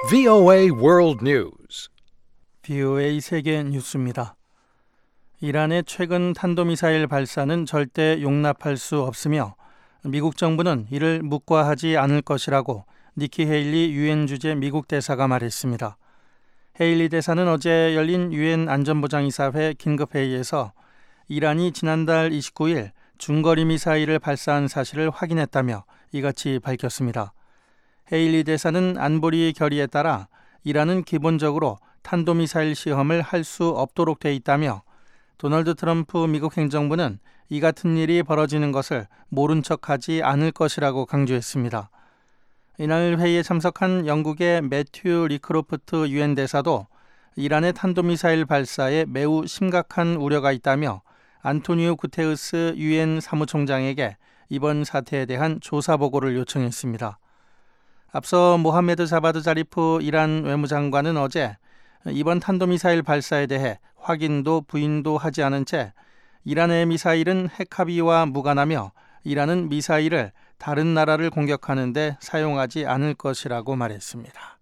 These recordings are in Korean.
VOA World News. VOA 세계 뉴스입니다. 이란의 최근 탄도미사일 발사는 절대 용납할 수 없으며 미국 정부는 이를 묵과하지 않을 것이라고 니키 헤일리 유엔 주재 미국 대사가 말했습니다. 헤일리 대사는 어제 열린 유엔 안전보장이사회 긴급회의에서 이란이 지난달 29일 중거리 미사일을 발사한 사실을 확인했다며 이같이 밝혔습니다. 헤일리 대사는 안보리 결의에 따라 이란은 기본적으로 탄도미사일 시험을 할 수 없도록 돼 있다며 도널드 트럼프 미국 행정부는 이 같은 일이 벌어지는 것을 모른 척하지 않을 것이라고 강조했습니다. 이날 회의에 참석한 영국의 매튜 리크로프트 유엔 대사도 이란의 탄도미사일 발사에 매우 심각한 우려가 있다며 안토니오 구테우스 유엔 사무총장에게 이번 사태에 대한 조사 보고를 요청했습니다. 앞서 모하메드 자바드 자리프 이란 외무장관은 어제 이번 탄도미사일 발사에 대해 확인도 부인도 하지 않은 채 이란의 미사일은 핵합의와 무관하며 이란은 미사일을 다른 나라를 공격하는 데 사용하지 않을 것이라고 말했습니다.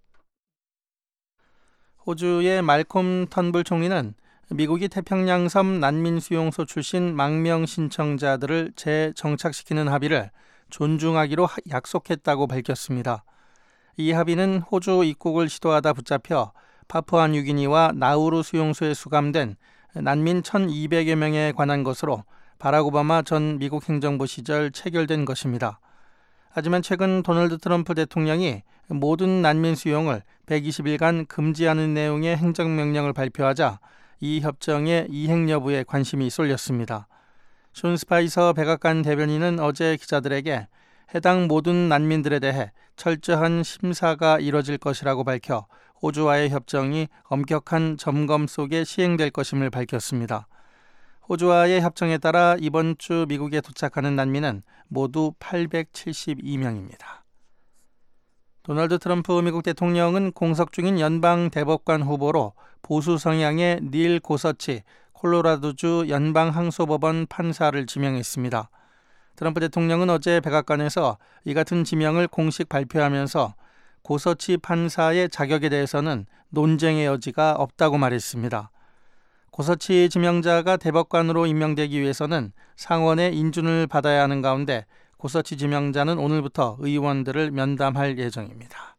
호주의 말콤 턴불 총리는 미국이 태평양섬 난민수용소 출신 망명 신청자들을 재정착시키는 합의를 존중하기로 약속했다고 밝혔습니다. 이 합의는 호주 입국을 시도하다 붙잡혀 파푸아뉴기니와 나우루 수용소에 수감된 난민 1,200여 명에 관한 것으로 바락 오바마 전 미국 행정부 시절 체결된 것입니다. 하지만 최근 도널드 트럼프 대통령이 모든 난민 수용을 120일간 금지하는 내용의 행정명령을 발표하자 이 협정의 이행 여부에 관심이 쏠렸습니다. 숀 스파이서 백악관 대변인은 어제 기자들에게 해당 모든 난민들에 대해 철저한 심사가 이뤄질 것이라고 밝혀 호주와의 협정이 엄격한 점검 속에 시행될 것임을 밝혔습니다. 호주와의 협정에 따라 이번 주 미국에 도착하는 난민은 모두 872명입니다. 도널드 트럼프 미국 대통령은 공석 중인 연방 대법관 후보로 보수 성향의 닐 고서치 콜로라도주 연방항소법원 판사를 지명했습니다. 트럼프 대통령은 어제 백악관에서 이 같은 지명을 공식 발표하면서 고서치 판사의 자격에 대해서는 논쟁의 여지가 없다고 말했습니다. 고서치 지명자가 대법관으로 임명되기 위해서는 상원의 인준을 받아야 하는 가운데 고서치 지명자는 오늘부터 의원들을 면담할 예정입니다.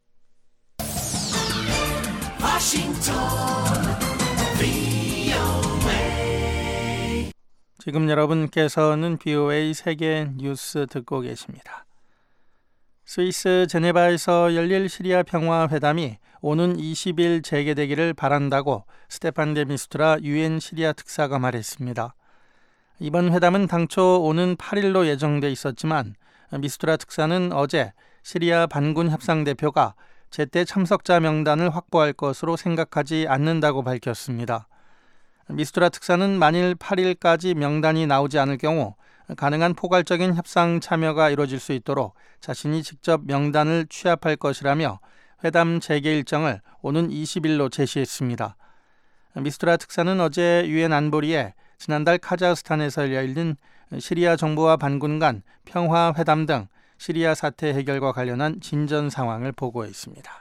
지금 여러분께서는 VOA 세계 뉴스 듣고 계십니다. 스위스 제네바에서 열릴 시리아 평화회담이 오는 20일 재개되기를 바란다고 스테판 데 미스투라 유엔 시리아 특사가 말했습니다. 이번 회담은 당초 오는 8일로 예정돼 있었지만 미스투라 특사는 어제 시리아 반군 협상 대표가 제때 참석자 명단을 확보할 것으로 생각하지 않는다고 밝혔습니다. 미스투라 특사는 만일 8일까지 명단이 나오지 않을 경우 가능한 포괄적인 협상 참여가 이루어질 수 있도록 자신이 직접 명단을 취합할 것이라며 회담 재개 일정을 오는 20일로 제시했습니다. 미스투라 특사는 어제 유엔 안보리에 지난달 카자흐스탄에서 열린 시리아 정부와 반군 간 평화회담 등 시리아 사태 해결과 관련한 진전 상황을 보고했습니다.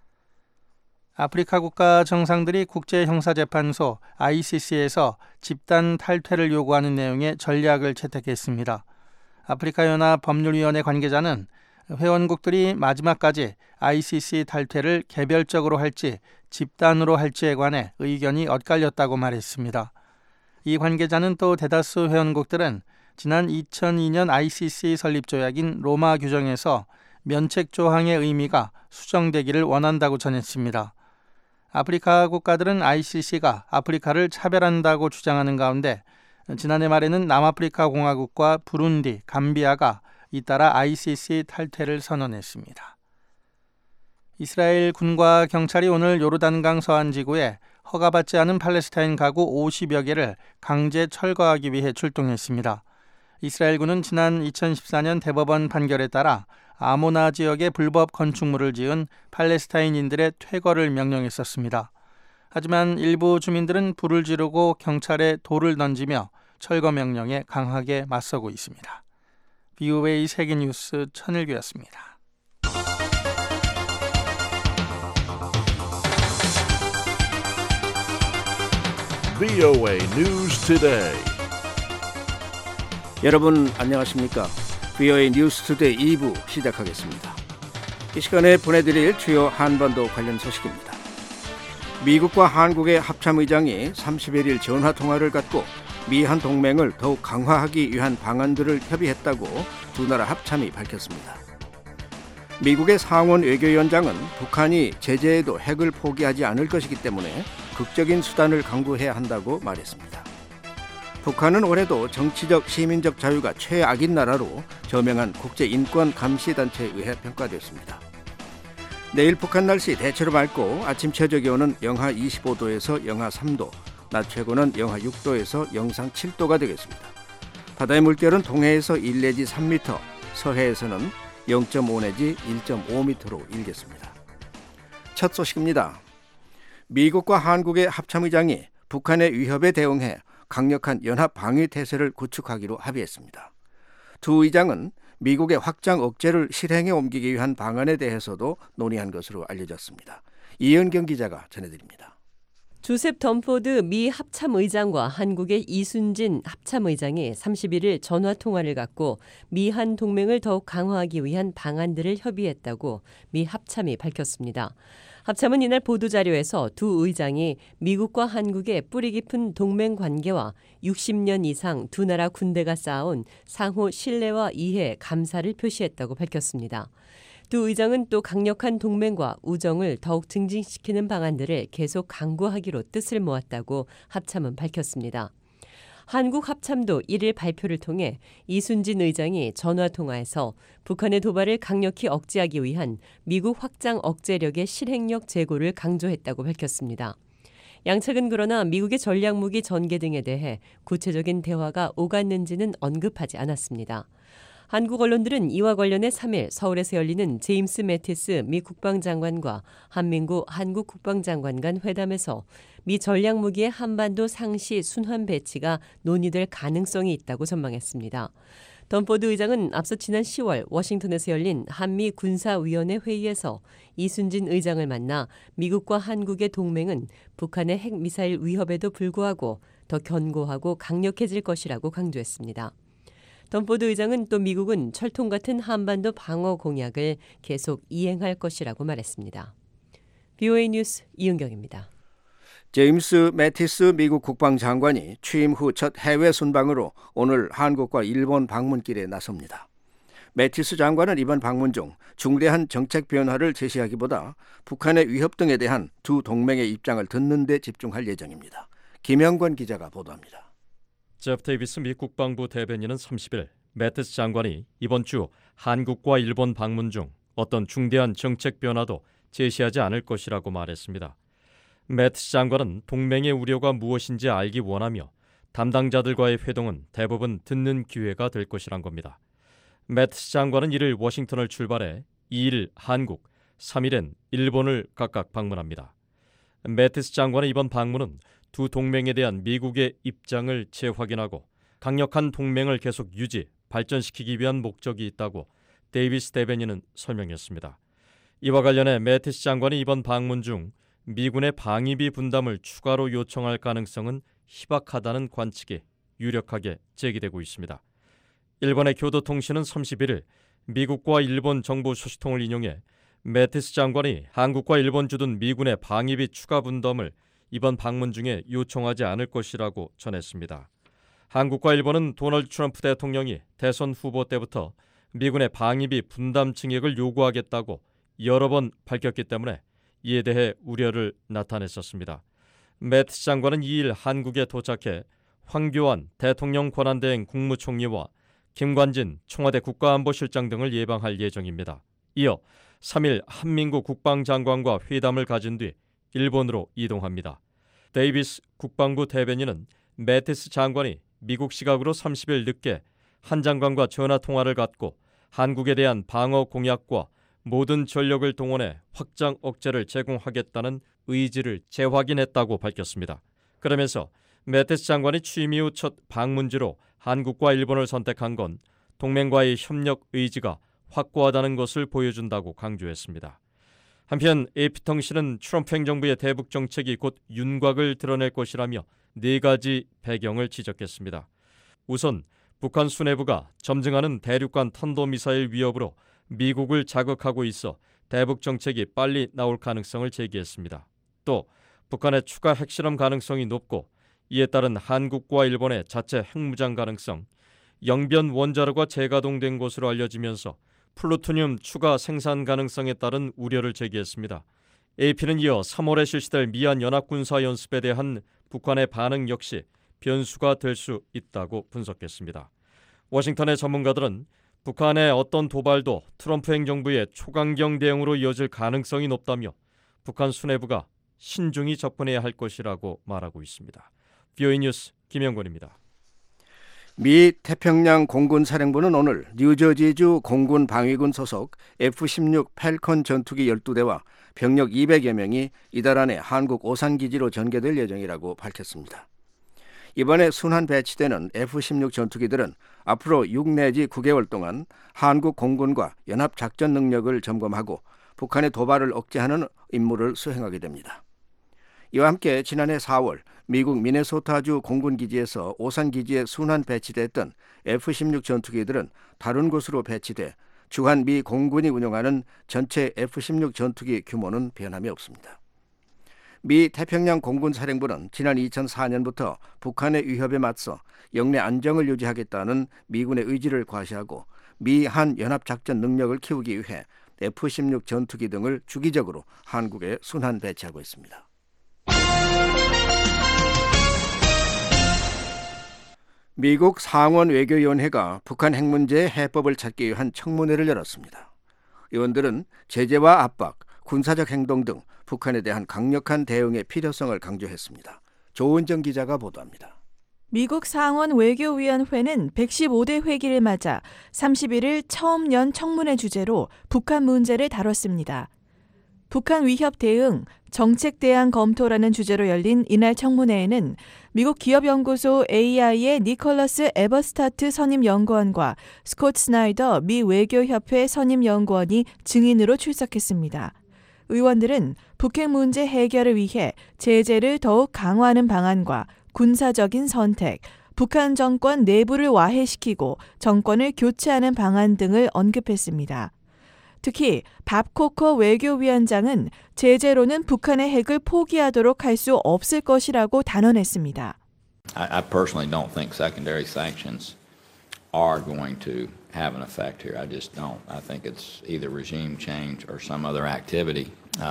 아프리카 국가 정상들이 국제형사재판소 ICC에서 집단 탈퇴를 요구하는 내용의 전략을 채택했습니다. 아프리카연합 법률위원회 관계자는 회원국들이 마지막까지 ICC 탈퇴를 개별적으로 할지 집단으로 할지에 관해 의견이 엇갈렸다고 말했습니다. 이 관계자는 또 대다수 회원국들은 지난 2002년 ICC 설립 조약인 로마 규정에서 면책 조항의 의미가 수정되기를 원한다고 전했습니다. 아프리카 국가들은 ICC가 아프리카를 차별한다고 주장하는 가운데 지난해 말에는 남아프리카 공화국과 부룬디, 감비아가 잇따라 ICC 탈퇴를 선언했습니다. 이스라엘 군과 경찰이 오늘 요르단강 서안 지구에 허가받지 않은 팔레스타인 가구 50여 개를 강제 철거하기 위해 출동했습니다. 이스라엘군은 지난 2014년 대법원 판결에 따라 아모나 지역에 불법 건축물을 지은 팔레스타인인들의 퇴거를 명령했었습니다. 하지만 일부 주민들은 불을 지르고 경찰에 돌을 던지며 철거 명령에 강하게 맞서고 있습니다. VOA 세계뉴스 천일규였습니다. VOA News Today. 여러분 안녕하십니까? VOA 뉴스 투데이 2부 시작하겠습니다. 이 시간에 보내드릴 주요 한반도 관련 소식입니다. 미국과 한국의 합참의장이 31일 전화통화를 갖고 미한 동맹을 더욱 강화하기 위한 방안들을 협의했다고 두 나라 합참이 밝혔습니다. 미국의 상원 외교위원장은 북한이 제재에도 핵을 포기하지 않을 것이기 때문에 극적인 수단을 강구해야 한다고 말했습니다. 북한은 올해도 정치적 시민적 자유가 최악인 나라로 저명한 국제인권감시단체에 의해 평가됐습니다. 내일 북한 날씨 대체로 맑고 아침 최저기온은 영하 25도에서 영하 3도, 낮 최고는 영하 6도에서 영상 7도가 되겠습니다. 바다의 물결은 동해에서 1 내지 3m, 서해에서는 0.5 내지 1.5m로 일겠습니다. 첫 소식입니다. 미국과 한국의 합참의장이 북한의 위협에 대응해 강력한 연합 방위 태세를 구축하기로 합의했습니다. 두 의장은 미국의 확장 억제를 실행에 옮기기 위한 방안에 대해서도 논의한 것으로 알려졌습니다. 이은경 기자가 전해드립니다. 조셉 덤포드 미 합참의장과 한국의 이순진 합참의장이 31일 전화통화를 갖고 미한 동맹을 더욱 강화하기 위한 방안들을 협의했다고 미 합참이 밝혔습니다. 합참은 이날 보도자료에서 두 의장이 미국과 한국의 뿌리 깊은 동맹 관계와 60년 이상 두 나라 군대가 쌓아온 상호 신뢰와 이해, 감사를 표시했다고 밝혔습니다. 두 의장은 또 강력한 동맹과 우정을 더욱 증진시키는 방안들을 계속 강구하기로 뜻을 모았다고 합참은 밝혔습니다. 한국 합참도 1일 발표를 통해 이순진 의장이 전화통화에서 북한의 도발을 강력히 억제하기 위한 미국 확장 억제력의 실행력 제고를 강조했다고 밝혔습니다. 양측은 그러나 미국의 전략무기 전개 등에 대해 구체적인 대화가 오갔는지는 언급하지 않았습니다. 한국 언론들은 이와 관련해 3일 서울에서 열리는 제임스 매티스 미 국방장관과 한민구 한국 국방장관 간 회담에서 미 전략무기의 한반도 상시 순환 배치가 논의될 가능성이 있다고 전망했습니다. 덤포드 의장은 앞서 지난 10월 워싱턴에서 열린 한미 군사위원회 회의에서 이순진 의장을 만나 미국과 한국의 동맹은 북한의 핵미사일 위협에도 불구하고 더 견고하고 강력해질 것이라고 강조했습니다. 덤포드 의장은 또 미국은 철통 같은 한반도 방어 공약을 계속 이행할 것이라고 말했습니다. VOA 뉴스 이은경입니다. 제임스 매티스 미국 국방장관이 취임 후 첫 해외 순방으로 오늘 한국과 일본 방문길에 나섭니다. 매티스 장관은 이번 방문 중 중대한 정책 변화를 제시하기보다 북한의 위협 등에 대한 두 동맹의 입장을 듣는 데 집중할 예정입니다. 김영권 기자가 보도합니다. 제프 데이비스 미 국방부 대변인은 30일 매티스 장관이 이번 주 한국과 일본 방문 중 어떤 중대한 정책 변화도 제시하지 않을 것이라고 말했습니다. 매티스 장관은 동맹의 우려가 무엇인지 알기 원하며 담당자들과의 회동은 대부분 듣는 기회가 될 것이란 겁니다. 매티스 장관은 1일 워싱턴을 출발해 2일 한국, 3일엔 일본을 각각 방문합니다. 매티스 장관의 이번 방문은 두 동맹에 대한 미국의 입장을 재확인하고 강력한 동맹을 계속 유지, 발전시키기 위한 목적이 있다고 데이비스 대변인은 설명했습니다. 이와 관련해 매티스 장관이 이번 방문 중 미군의 방위비 분담을 추가로 요청할 가능성은 희박하다는 관측이 유력하게 제기되고 있습니다. 일본의 교도통신은 31일 미국과 일본 정부 소식통을 인용해 매티스 장관이 한국과 일본 주둔 미군의 방위비 추가 분담을 이번 방문 중에 요청하지 않을 것이라고 전했습니다. 한국과 일본은 도널드 트럼프 대통령이 대선 후보 때부터 미군의 방위비 분담 증액을 요구하겠다고 여러 번 밝혔기 때문에 이에 대해 우려를 나타냈었습니다. 매티스 장관은 2일 한국에 도착해 황교안 대통령 권한대행 국무총리와 김관진 청와대 국가안보실장 등을 예방할 예정입니다. 이어 3일 한민구 국방장관과 회담을 가진 뒤 일본으로 이동합니다. 데이비스 국방부 대변인은 매티스 장관이 미국 시각으로 30일 늦게 한 장관과 전화통화를 갖고 한국에 대한 방어 공약과 모든 전력을 동원해 확장 억제를 제공하겠다는 의지를 재확인했다고 밝혔습니다. 그러면서 매티스 장관이 취임 이후 첫 방문지로 한국과 일본을 선택한 건 동맹과의 협력 의지가 확고하다는 것을 보여준다고 강조했습니다. 한편 AP통신은 트럼프 행정부의 대북 정책이 곧 윤곽을 드러낼 것이라며 네 가지 배경을 지적했습니다. 우선 북한 수뇌부가 점증하는 대륙간 탄도미사일 위협으로 미국을 자극하고 있어 대북 정책이 빨리 나올 가능성을 제기했습니다. 또 북한의 추가 핵실험 가능성이 높고 이에 따른 한국과 일본의 자체 핵무장 가능성, 영변 원자로가 재가동된 것으로 알려지면서 플루토늄 추가 생산 가능성에 따른 우려를 제기했습니다. AP는 이어 3월에 실시될 미한 연합군사연습에 대한 북한의 반응 역시 변수가 될 수 있다고 분석했습니다. 워싱턴의 전문가들은 북한의 어떤 도발도 트럼프 행정부의 초강경 대응으로 이어질 가능성이 높다며 북한 수뇌부가 신중히 접근해야 할 것이라고 말하고 있습니다. VOA 뉴스 김영권입니다. 미 태평양 공군사령부는 오늘 뉴저지주 공군 방위군 소속 F-16 팰컨 전투기 12대와 병력 200여 명이 이달 안에 한국 오산기지로 전개될 예정이라고 밝혔습니다. 이번에 순환 배치되는 F-16 전투기들은 앞으로 6 내지 9개월 동안 한국 공군과 연합작전 능력을 점검하고 북한의 도발을 억제하는 임무를 수행하게 됩니다. 이와 함께 지난해 4월 미국 미네소타주 공군기지에서 오산기지에 순환 배치됐던 F-16 전투기들은 다른 곳으로 배치돼 주한 미 공군이 운영하는 전체 F-16 전투기 규모는 변함이 없습니다. 미 태평양 공군사령부는 지난 2004년부터 북한의 위협에 맞서 영내 안정을 유지하겠다는 미군의 의지를 과시하고 미한 연합작전 능력을 키우기 위해 F-16 전투기 등을 주기적으로 한국에 순환 배치하고 있습니다. 미국 상원 외교위원회가 북한 핵 문제의 해법을 찾기 위한 청문회를 열었습니다. 의원들은 제재와 압박, 군사적 행동 등 북한에 대한 강력한 대응의 필요성을 강조했습니다. 조은정 기자가 보도합니다. 미국 상원 외교위원회는 115대 회기를 맞아 31일 처음 연 청문회 주제로 북한 문제를 다뤘습니다. 북한 위협 대응, 정책 대안 검토라는 주제로 열린 이날 청문회에는 미국 기업연구소 AI의 니콜러스 에버스타트 선임연구원과 스콧 스나이더 미 외교협회 선임연구원이 증인으로 출석했습니다. 의원들은 북핵 문제 해결을 위해 제재를 더욱 강화하는 방안과 군사적인 선택, 북한 정권 내부를 와해시키고 정권을 교체하는 방안 등을 언급했습니다. 특히 밥 코커 외교위원장은 제재로는 북한의 핵을 포기하도록 할 수 없을 것이라고 단언했습니다. I personally don't think secondary sanctions are going to have an effect here. I just don't. I think it's either regime change or some other activity.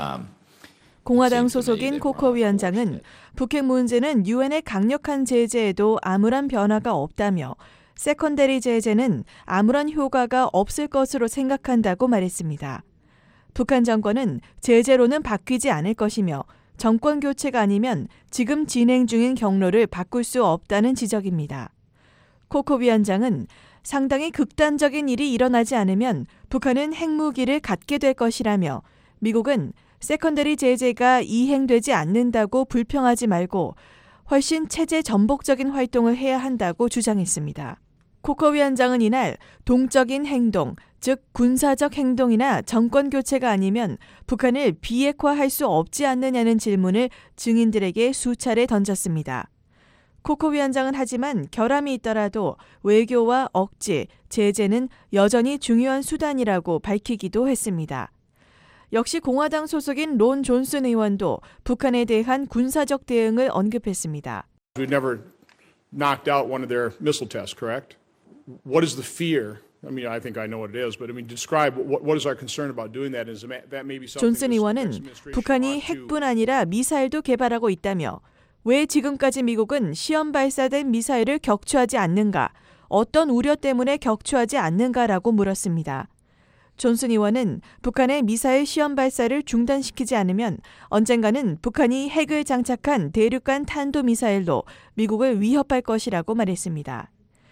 공화당 소속인 코커 위원장은 북핵 문제는 유엔의 강력한 제재에도 아무런 변화가 없다며 세컨더리 제재는 아무런 효과가 없을 것으로 생각한다고 말했습니다. 북한 정권은 제재로는 바뀌지 않을 것이며 정권 교체가 아니면 지금 진행 중인 경로를 바꿀 수 없다는 지적입니다. 코커 위원장은 상당히 극단적인 일이 일어나지 않으면 북한은 핵무기를 갖게 될 것이라며 미국은 세컨더리 제재가 이행되지 않는다고 불평하지 말고 훨씬 체제 전복적인 활동을 해야 한다고 주장했습니다. 코커 위원장은 이날 동적인 행동, 즉 군사적 행동이나 정권 교체가 아니면 북한을 비핵화할 수 없지 않느냐는 질문을 증인들에게 수차례 던졌습니다. 코커 위원장은 하지만 결함이 있더라도 외교와 억제, 제재는 여전히 중요한 수단이라고 밝히기도 했습니다. 역시 공화당 소속인 론 존슨 의원도 북한에 대한 군사적 대응을 언급했습니다. We've never knocked out one of their missile tests, correct? What is the fear? I mean, I think I know what it is, but I mean, describe what is our concern about doing that? Is that maybe something? 존슨 의원은 북한이 핵뿐 아니라 미사일도 개발하고 있다며 왜 지금까지 미국은 시험 발사된 미사일을 격추하지 않는가? 어떤 우려 때문에 격추하지 않는가라고 물었습니다. 존슨 의원은 북한의 미사일 시험 발사를 중단시키지 않으면 언젠가는 북한이 핵을 장착한 대륙간 탄도미사일로 미국을 위협할 것이라고 말했습니다.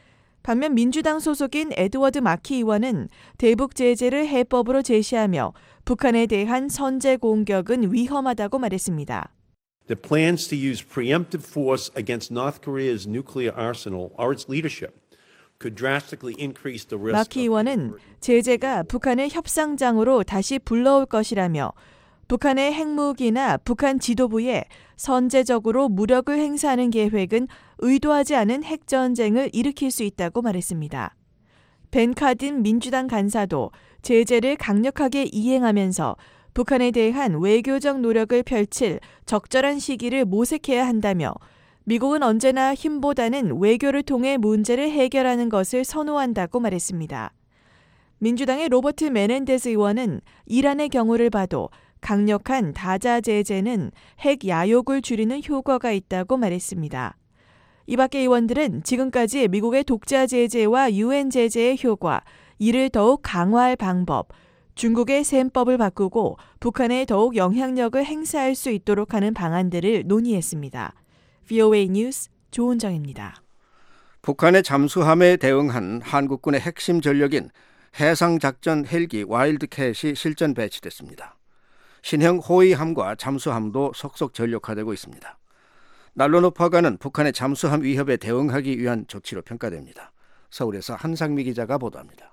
반면 민주당 소속인 에드워드 마키 의원은 대북 제재를 해법으로 제시하며 북한에 대한 선제 공격은 위험하다고 말했습니다. The plans to use preemptive force against North Korea's nuclear arsenal or its leadership could drastically increase the risk. 마키 의원은 제재가 북한을 협상장으로 다시 불러올 것이라며 북한의 핵무기나 북한 지도부에 선제적으로 무력을 행사하는 계획은 의도하지 않은 핵전쟁을 일으킬 수 있다고 말했습니다. 벤 카딘 민주당 간사도 제재를 강력하게 이행하면서 북한에 대한 외교적 노력을 펼칠 적절한 시기를 모색해야 한다며 미국은 언제나 힘보다는 외교를 통해 문제를 해결하는 것을 선호한다고 말했습니다. 민주당의 로버트 메넨데스 의원은 이란의 경우를 봐도 강력한 다자 제재는 핵 야욕을 줄이는 효과가 있다고 말했습니다. 이 밖의 의원들은 지금까지 미국의 독자 제재와 유엔 제재의 효과, 이를 더욱 강화할 방법, 중국의 셈법을 바꾸고 북한에 더욱 영향력을 행사할 수 있도록 하는 방안들을 논의했습니다. VOA 뉴스 조은정입니다. 북한의 잠수함에 대응한 한국군의 핵심 전력인 해상작전 헬기 와일드캣이 실전 배치됐습니다. 신형 호위함과 잠수함도 속속 전력화되고 있습니다. 난로 높아가는 북한의 잠수함 위협에 대응하기 위한 조치로 평가됩니다. 서울에서 한상미 기자가 보도합니다.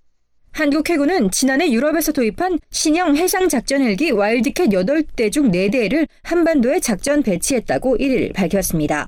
한국 해군은 지난해 유럽에서 도입한 신형 해상작전 헬기 와일드캣 8대 중 4대를 한반도에 작전 배치했다고 1일 밝혔습니다.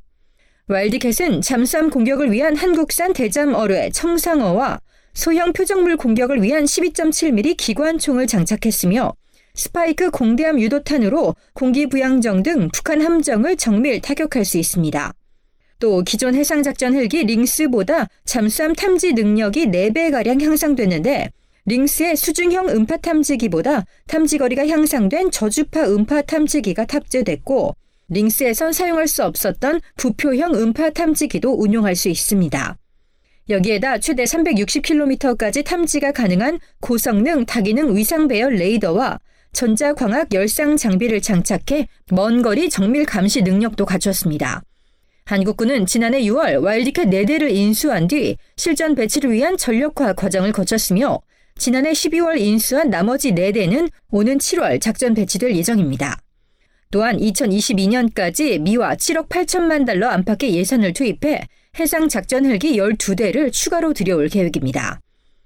와일드캣은 잠수함 공격을 위한 한국산 대잠 어뢰 청상어와 소형 표적물 공격을 위한 12.7mm 기관총을 장착했으며 스파이크 공대함 유도탄으로 공기부양정 등 북한 함정을 정밀 타격할 수 있습니다. 또 기존 해상작전 헬기 링스보다 잠수함 탐지 능력이 4배가량 향상됐는데 링스의 수중형 음파 탐지기보다 탐지거리가 향상된 저주파 음파 탐지기가 탑재됐고 링스에선 사용할 수 없었던 부표형 음파 탐지기도 운용할 수 있습니다. 여기에다 최대 360km까지 탐지가 가능한 고성능 다기능 위상 배열 레이더와 전자광학 열상 장비를 장착해 먼 거리 정밀 감시 능력도 갖췄습니다. 한국군은 지난해 6월 와일드캣 4대를 인수한 뒤 실전 배치를 위한 전력화 과정을 거쳤으며 지난해 12월 인수한 나머지 4대는 오는 7월 작전 배치될 예정입니다. 또한 2022년까지 미화 7억 8천만 달러 안팎의 예산을 투입해 해상 작전 헬기 12대를 추가로 들여올 계획입니다.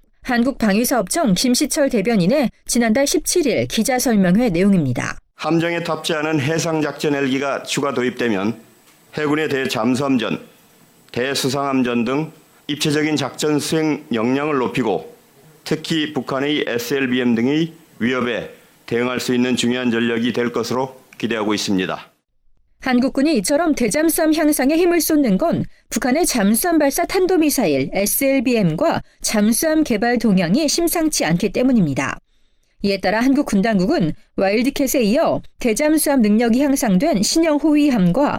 한국방위사업청 김시철 대변인의 지난달 17일 기자설명회 내용입니다. 함정에 탑재하는 해상작전 헬기가 추가 도입되면 해군의 대잠수함전, 대수상함전 등 입체적인 작전 수행 역량을 높이고 특히 북한의 SLBM 등의 위협에 대응할 수 있는 중요한 전력이 될 것으로 기대하고 있습니다. 한국군이 이처럼 대잠수함 향상에 힘을 쏟는 건 북한의 잠수함 발사 탄도미사일 SLBM과 잠수함 개발 동향이 심상치 않기 때문입니다. 이에 따라 한국 군 당국은 와일드캣에 이어 대잠수함 능력이 향상된 신형 호위함과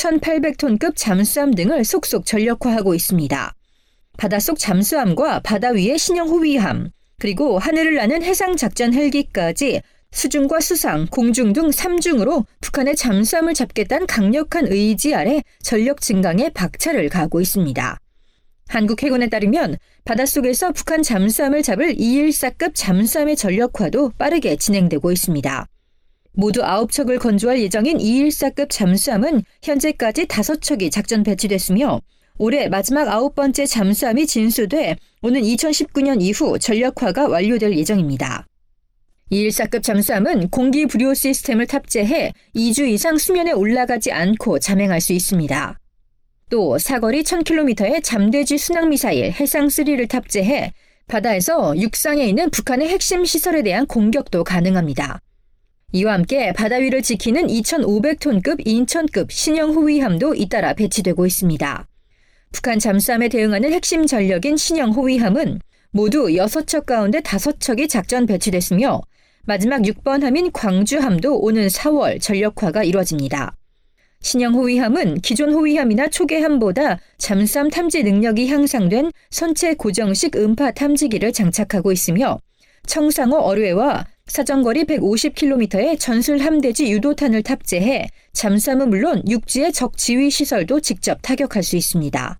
1800톤급 잠수함 등을 속속 전력화하고 있습니다. 바닷속 잠수함과 바다 위의 신형 호위함, 그리고 하늘을 나는 해상작전 헬기까지 수중과 수상, 공중 등 3중으로 북한의 잠수함을 잡겠다는 강력한 의지 아래 전력 증강에 박차를 가하고 있습니다. 한국 해군에 따르면 바닷속에서 북한 잠수함을 잡을 214급 잠수함의 전력화도 빠르게 진행되고 있습니다. 모두 9척을 건조할 예정인 214급 잠수함은 현재까지 5척이 작전 배치됐으며 올해 마지막 9번째 잠수함이 진수돼 오는 2019년 이후 전력화가 완료될 예정입니다. 214급 잠수함은 공기 부료 시스템을 탑재해 2주 이상 수면에 올라가지 않고 잠행할 수 있습니다. 또 사거리 1000km의 잠대지 순항미사일 해상3를 탑재해 바다에서 육상에 있는 북한의 핵심 시설에 대한 공격도 가능합니다. 이와 함께 바다 위를 지키는 2500톤급 인천급 신형 호위함도 잇따라 배치되고 있습니다. 북한 잠수함에 대응하는 핵심 전력인 신형 호위함은 모두 6척 가운데 5척이 작전 배치됐으며 마지막 6번 함인 광주함도 오는 4월 전력화가 이뤄집니다. 신형 호위함은 기존 호위함이나 초계함보다 잠수함 탐지 능력이 향상된 선체 고정식 음파 탐지기를 장착하고 있으며 청상어 어뢰와 사정거리 150km의 전술 함대지 유도탄을 탑재해 잠수함은 물론 육지의 적 지휘 시설도 직접 타격할 수 있습니다.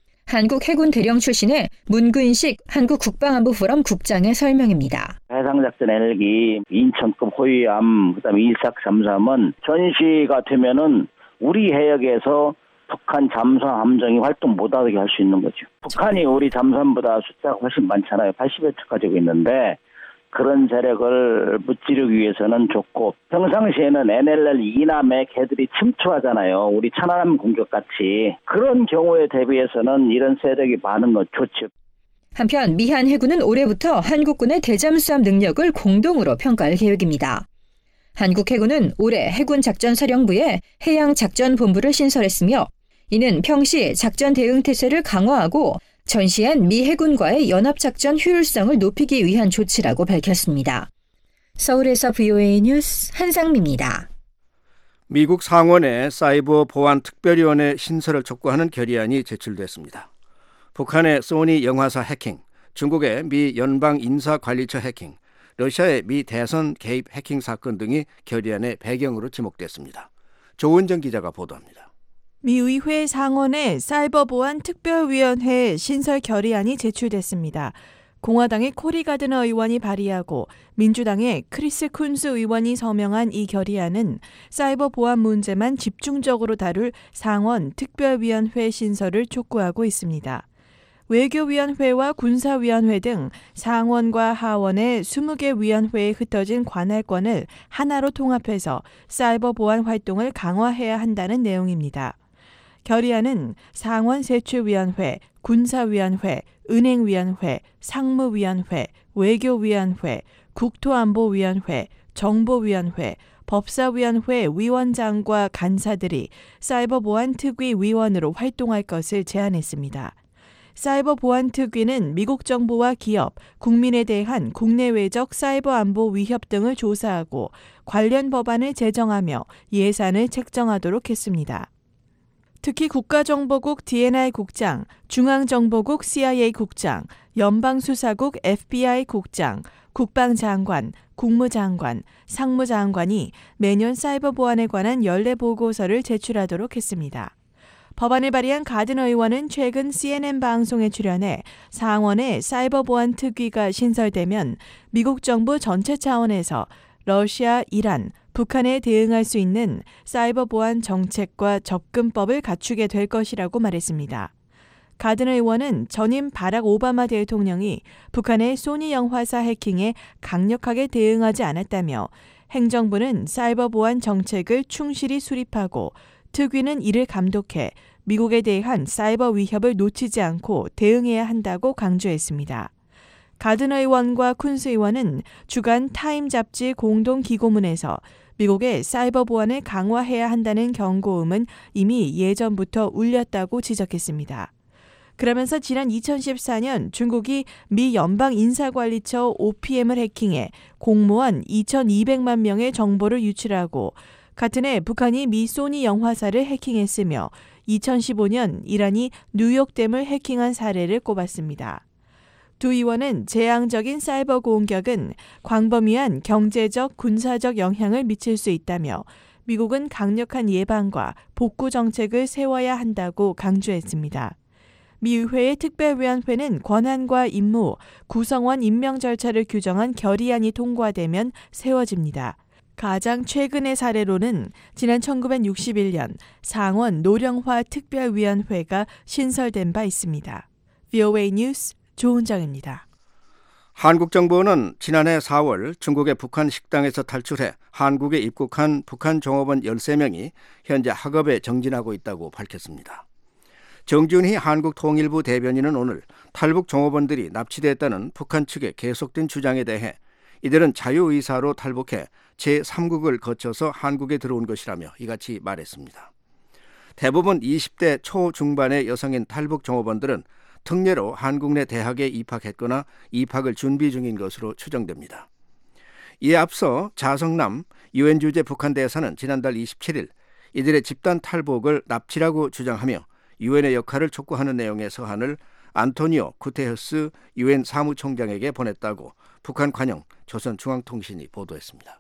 한국 해군 대령 출신의 문근식 한국국방안보 포럼 국장의 설명입니다. 해상작전 헬기, 인천급 호위함, 그다음에 이삭 잠수함은 전시가 되면은 우리 해역에서 북한 잠수함 함정이 활동 못하게 할 수 있는 거죠. 북한이 우리 잠수함보다 숫자가 훨씬 많잖아요. 80여 척 가지고 있는데 그런 세력을 무찌르기 위해서는 좋고 평상시에는 NLL 이남에 걔들이 침투하잖아요. 우리 천안함 공격같이. 그런 경우에 대비해서는 이런 세력이 많은 건 좋죠. 한편 미한 해군은 올해부터 한국군의 대잠수함 능력을 공동으로 평가할 계획입니다. 한국 해군은 올해 해군작전사령부에 해양작전본부를 신설했으며 이는 평시 작전 대응 태세를 강화하고 전시한 미 해군과의 연합작전 효율성을 높이기 위한 조치라고 밝혔습니다. 서울에서 VOA 뉴스 한상미입니다. 미국 상원에 사이버 보안 특별위원회 신설을 촉구하는 결의안이 제출됐습니다. 북한의 소니 영화사 해킹, 중국의 미 연방 인사관리처 해킹, 러시아의 미 대선 개입 해킹 사건 등이 결의안의 배경으로 지목됐습니다. 조은정 기자가 보도합니다. 미 의회 상원에 사이버 보안 특별위원회 신설 결의안이 제출됐습니다. 공화당의 코리 가드너 의원이 발의하고 민주당의 크리스 쿤스 의원이 서명한 이 결의안은 사이버 보안 문제만 집중적으로 다룰 상원 특별위원회 신설을 촉구하고 있습니다. 외교위원회와 군사위원회 등 상원과 하원의 20개 위원회에 흩어진 관할권을 하나로 통합해서 사이버 보안 활동을 강화해야 한다는 내용입니다. 결의안은 상원 세출위원회, 군사위원회, 은행위원회, 상무위원회, 외교위원회, 국토안보위원회, 정보위원회, 법사위원회 위원장과 간사들이 사이버 보안 특위 위원으로 활동할 것을 제안했습니다. 사이버 보안 특위는 미국 정부와 기업, 국민에 대한 국내외적 사이버 안보 위협 등을 조사하고 관련 법안을 제정하며 예산을 책정하도록 했습니다. 특히 국가정보국 DNI 국장, 중앙정보국 CIA 국장, 연방수사국 FBI 국장, 국방장관, 국무장관, 상무장관이 매년 사이버 보안에 관한 연례 보고서를 제출하도록 했습니다. 법안을 발의한 가드너 의원은 최근 CNN 방송에 출연해 상원에 사이버 보안 특위가 신설되면 미국 정부 전체 차원에서 러시아, 이란, 북한에 대응할 수 있는 사이버 보안 정책과 접근법을 갖추게 될 것이라고 말했습니다. 가드너 의원은 전임 바락 오바마 대통령이 북한의 소니 영화사 해킹에 강력하게 대응하지 않았다며 행정부는 사이버 보안 정책을 충실히 수립하고 특위는 이를 감독해 미국에 대한 사이버 위협을 놓치지 않고 대응해야 한다고 강조했습니다. 가드너 의원과 쿤스 의원은 주간 타임 잡지 공동 기고문에서 미국의 사이버 보안을 강화해야 한다는 경고음은 이미 예전부터 울렸다고 지적했습니다. 그러면서 지난 2014년 중국이 미 연방 인사관리처 OPM을 해킹해 공무원 2,200만 명의 정보를 유출하고 같은 해 북한이 미 소니 영화사를 해킹했으며 2015년 이란이 뉴욕댐을 해킹한 사례를 꼽았습니다. 두 의원은 재앙적인 사이버 공격은 광범위한 경제적, 군사적 영향을 미칠 수 있다며 미국은 강력한 예방과 복구 정책을 세워야 한다고 강조했습니다. 미 의회의 특별위원회는 권한과 임무, 구성원 임명 절차를 규정한 결의안이 통과되면 세워집니다. 가장 최근의 사례로는 지난 1961년 상원 노령화 특별위원회가 신설된 바 있습니다. VOA 뉴스 조은정입니다. 한국 정부는 지난해 4월 중국의 북한 식당에서 탈출해 한국에 입국한 북한 종업원 13명이 현재 학업에 정진하고 있다고 밝혔습니다. 정준희 한국통일부 대변인은 오늘 탈북 종업원들이 납치됐다는 북한 측의 계속된 주장에 대해 이들은 자유의사로 탈북해 제3국을 거쳐서 한국에 들어온 것이라며 이같이 말했습니다. 대부분 20대 초중반의 여성인 탈북 종업원들은 특례로 한국 내 대학에 입학했거나 입학을 준비 중인 것으로 추정됩니다. 이에 앞서 자성남 유엔 주재 북한 대사는 지난달 27일 이들의 집단 탈북을 납치라고 주장하며 유엔의 역할을 촉구하는 내용의 서한을 안토니오 구테르스 유엔 사무총장에게 보냈다고 북한 관영 조선중앙통신이 보도했습니다.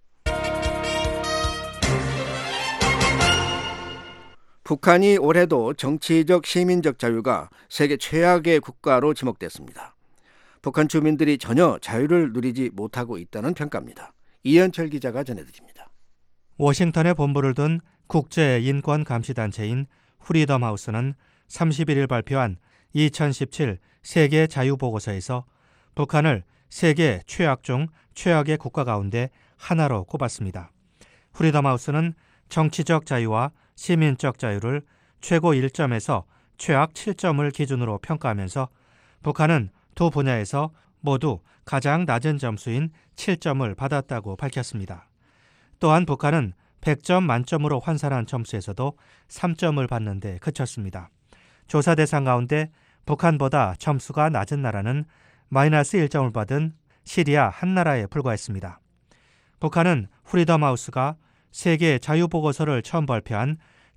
북한이 올해도 정치적, 시민적 자유가 세계 최악의 국가로 지목됐습니다. 북한 주민들이 전혀 자유를 누리지 못하고 있다는 평가입니다. 이현철 기자가 전해드립니다. 워싱턴에 본부를 둔 국제인권감시단체인 프리덤하우스는 31일 발표한 2017 세계 자유보고서에서 북한을 세계 최악 중 최악의 국가 가운데 하나로 꼽았습니다. 프리덤하우스는 정치적 자유와 시민적 자유를 최고 1점에서 최악 7점을 기준으로 평가하면서 북한은 두 분야에서 모두 가장 낮은 점수인 7점을 받았다고 밝혔습니다. 또한 북한은 100점 만점으로 환산한 점수에서도 3점을 받는 데 그쳤습니다. 조사 대상 가운데 북한보다 점수가 낮은 나라는 마이너스 1점을 받은 시리아 한 나라에 불과했습니다. 북한은 프리덤하우스가 세계 자유보고서를 처음 발표한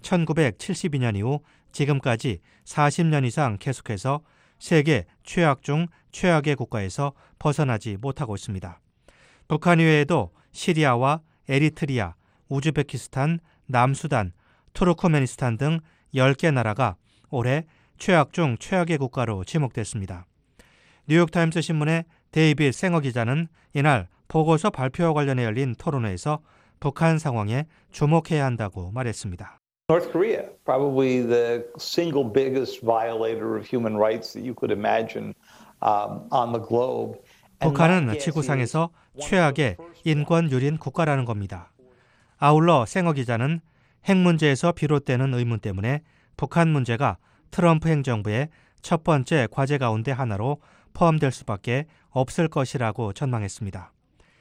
1972년 이후 지금까지 40년 이상 계속해서 세계 최악 중 최악의 국가에서 벗어나지 못하고 있습니다. 북한 이외에도 시리아와 에리트리아, 우즈베키스탄, 남수단, 투르크메니스탄 등 10개 나라가 올해 최악 중 최악의 국가로 지목됐습니다. 뉴욕타임스 신문의 데이빗 생어 기자는 이날 보고서 발표와 관련해 열린 토론회에서 북한 상황에 주목해야 한다고 말했습니다. North Korea, probably the single biggest violator of human rights that you could imagine on the globe. 북한은 지구상에서 최악의 인권 유린 국가라는 겁니다. 아울러 생어 기자는 핵 문제에서 비롯되는 의문 때문에 북한 문제가 트럼프 행정부의 첫 번째 과제 가운데 하나로 포함될 수밖에 없을 것이라고 전망했습니다.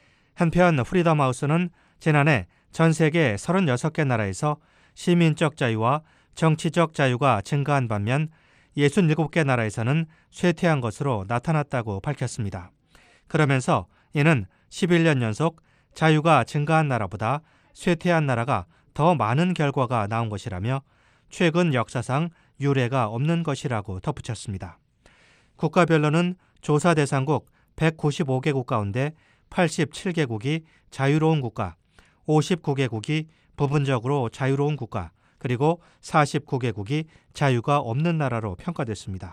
한편 프리덤하우스는 지난해 전 세계 36개 나라에서 시민적 자유와 정치적 자유가 증가한 반면 67개 나라에서는 쇠퇴한 것으로 나타났다고 밝혔습니다. 그러면서 이는 11년 연속 자유가 증가한 나라보다 쇠퇴한 나라가 더 많은 결과가 나온 것이라며 최근 역사상 유례가 없는 것이라고 덧붙였습니다. 국가별로는 조사 대상국 195개국 가운데 87개국이 자유로운 국가, 59개국이 부분적으로 자유로운 국가, 그리고 49개국이 자유가 없는 나라로 평가됐습니다.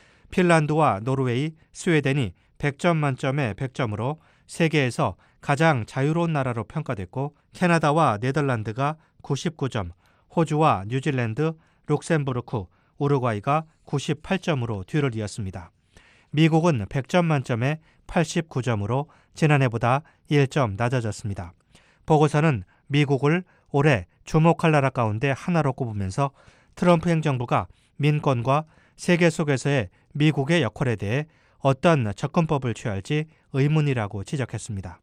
핀란드와 노르웨이, 스웨덴이 100점 만점에 100점으로 세계에서 가장 자유로운 나라로 평가됐고 캐나다와 네덜란드가 99점, 호주와 뉴질랜드, 룩셈부르크, 우루과이가 98점으로 뒤를 이었습니다. 미국은 100점 만점에 89점으로 지난해보다 1점 낮아졌습니다. 보고서는 미국을 올해 주목할 나라 가운데 하나로 꼽으면서 트럼프 행정부가 민권과 세계 속에서의 미국의 역할에 대해 어떤 접근법을 취할지 의문이라고 지적했습니다.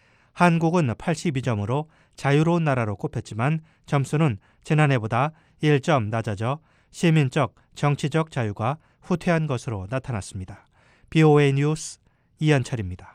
한국은 82점으로 자유로운 나라로 꼽혔지만 점수는 지난해보다 1점 낮아져 시민적, 정치적 자유가 후퇴한 것으로 나타났습니다. BOA 뉴스 이현철입니다.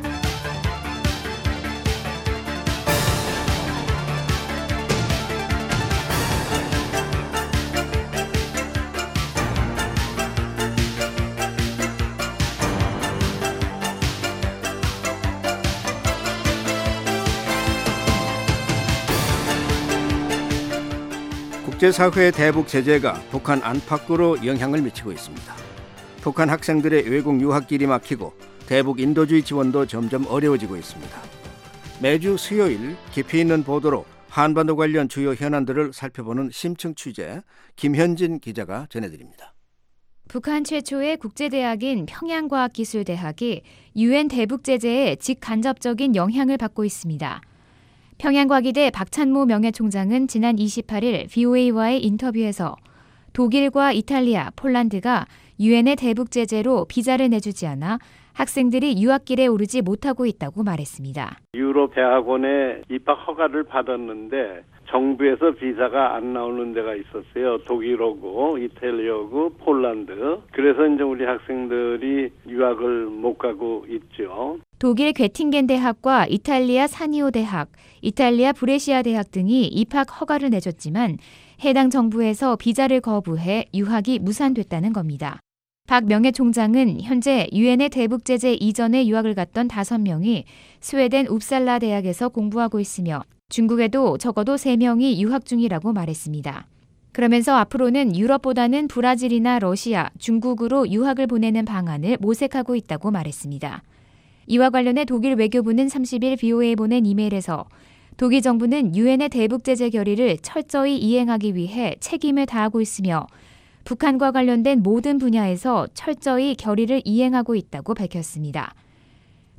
국제사회의 대북 제재가 북한 안팎으로 영향을 미치고 있습니다. 북한 학생들의 외국 유학길이 막히고 대북 인도주의 지원도 점점 어려워지고 있습니다. 매주 수요일 깊이 있는 보도로 한반도 관련 주요 현안들을 살펴보는 심층 취재, 김현진 기자가 전해드립니다. 북한 최초의 국제대학인 평양과학기술대학이 UN 대북 제재에 직간접적인 영향을 받고 있습니다. 평양과기대 박찬모 명예총장은 지난 28일 VOA와의 인터뷰에서 독일과 이탈리아, 폴란드가 유엔의 대북 제재로 비자를 내주지 않아 학생들이 유학길에 오르지 못하고 있다고 말했습니다. 유럽 대학원에 입학 허가를 받았는데 정부에서 비자가 안 나오는 데가 있었어요. 독일어고, 이탈리아고, 폴란드. 그래서 이제 우리 학생들이 유학을 못 가고 있죠. 독일 괴팅겐 대학과 이탈리아 사니오 대학, 이탈리아 브레시아 대학 등이 입학 허가를 내줬지만 해당 정부에서 비자를 거부해 유학이 무산됐다는 겁니다. 박 명예총장은 현재 유엔의 대북 제재 이전에 유학을 갔던 5명이 스웨덴 웁살라 대학에서 공부하고 있으며 중국에도 적어도 3명이 유학 중이라고 말했습니다. 그러면서 앞으로는 유럽보다는 브라질이나 러시아, 중국으로 유학을 보내는 방안을 모색하고 있다고 말했습니다. 이와 관련해 독일 외교부는 30일 VOA에 보낸 이메일에서 독일 정부는 유엔의 대북 제재 결의를 철저히 이행하기 위해 책임을 다하고 있으며 북한과 관련된 모든 분야에서 철저히 결의를 이행하고 있다고 밝혔습니다.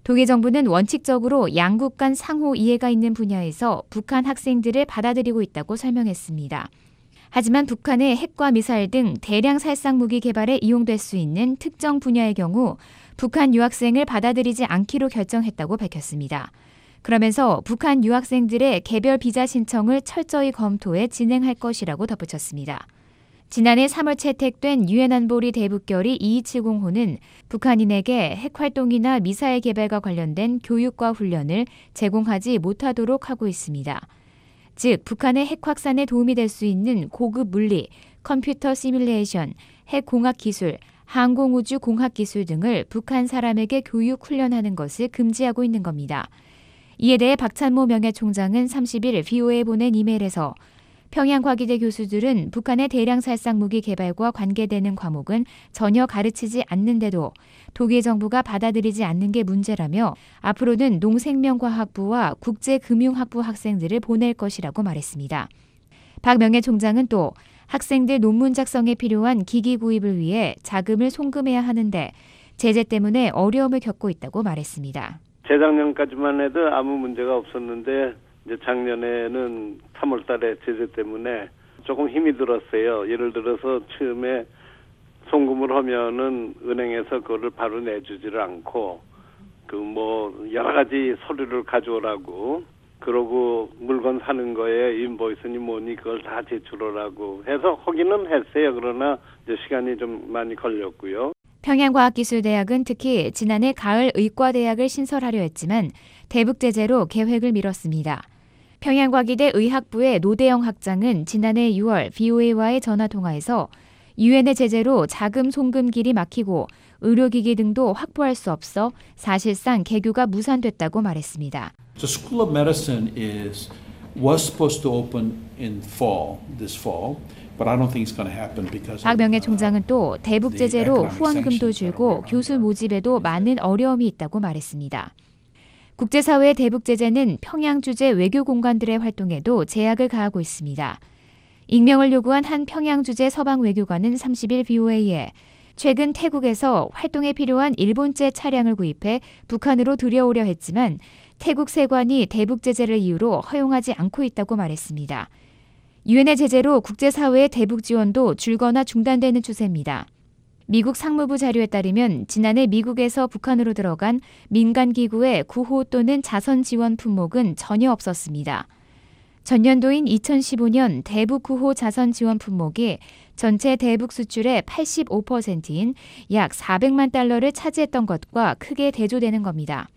독일 정부는 원칙적으로 양국 간 상호 이해가 있는 분야에서 북한 학생들을 받아들이고 있다고 설명했습니다. 하지만 북한의 핵과 미사일 등 대량 살상 무기 개발에 이용될 수 있는 특정 분야의 경우 북한 유학생을 받아들이지 않기로 결정했다고 밝혔습니다. 그러면서 북한 유학생들의 개별 비자 신청을 철저히 검토해 진행할 것이라고 덧붙였습니다. 지난해 3월 채택된 유엔 안보리 대북결의 2270호는 북한인에게 핵활동이나 미사일 개발과 관련된 교육과 훈련을 제공하지 못하도록 하고 있습니다. 즉, 북한의 핵 확산에 도움이 될 수 있는 고급 물리, 컴퓨터 시뮬레이션, 핵공학 기술, 항공우주 공학 기술 등을 북한 사람에게 교육 훈련하는 것을 금지하고 있는 겁니다. 이에 대해 박찬모 명예총장은 30일 BOA에 보낸 이메일에서 평양과기대 교수들은 북한의 대량 살상 무기 개발과 관계되는 과목은 전혀 가르치지 않는데도 독일 정부가 받아들이지 않는 게 문제라며 앞으로는 농생명과학부와 국제금융학부 학생들을 보낼 것이라고 말했습니다. 박 명예총장은 또 학생들 논문 작성에 필요한 기기 구입을 위해 자금을 송금해야 하는데 제재 때문에 어려움을 겪고 있다고 말했습니다. 재작년까지만 해도 아무 문제가 없었는데 이제 작년에는 3월 달에 제재 때문에 조금 힘이 들었어요. 예를 들어서 처음에 송금을 하면은 은행에서 그거를 바로 내주지를 않고 여러 가지 서류를 가져오라고 그러고 물건 사는 거에 인보이스니 뭐니 그걸 다 제출하라고 해서 하기는 했어요. 그러나 이제 시간이 좀 많이 걸렸고요. 평양과학기술대학은 특히 지난해 가을 의과대학을 신설하려 했지만 대북 제재로 계획을 미뤘습니다. 평양과기대 의학부의 노대영 학장은 지난해 6월 BOA와의 전화통화에서 유엔의 제재로 자금 송금 길이 막히고 의료기기 등도 확보할 수 없어 사실상 개교가 무산됐다고 말했습니다. The School of Medicine was supposed to open in this fall. But I don't think it's going to happen because 박 명예총장은 또 대북 제재로 후원금도 줄고 교수 모집에도 많은 어려움이 있다고 말했습니다. 국제사회의 대북 제재는 평양 주재 외교 공관들의 활동에도 제약을 가하고 있습니다. 익명을 요구한 한 평양 주재 서방 외교관은 30일 BOA에 최근 태국에서 활동에 필요한 일본제 차량을 구입해 북한으로 들여오려 했지만 태국 세관이 대북 제재를 이유로 허용하지 않고 있다고 말했습니다. 유엔의 제재로 국제사회의 대북 지원도 줄거나 중단되는 추세입니다. 미국 상무부 자료에 따르면 지난해 미국에서 북한으로 들어간 민간기구의 구호 또는 자선 지원 품목은 전혀 없었습니다. 전년도인 2015년 대북 구호 자선 지원 품목이 전체 대북 수출의 85%인 약 400만 달러를 차지했던 것과 크게 대조되는 겁니다.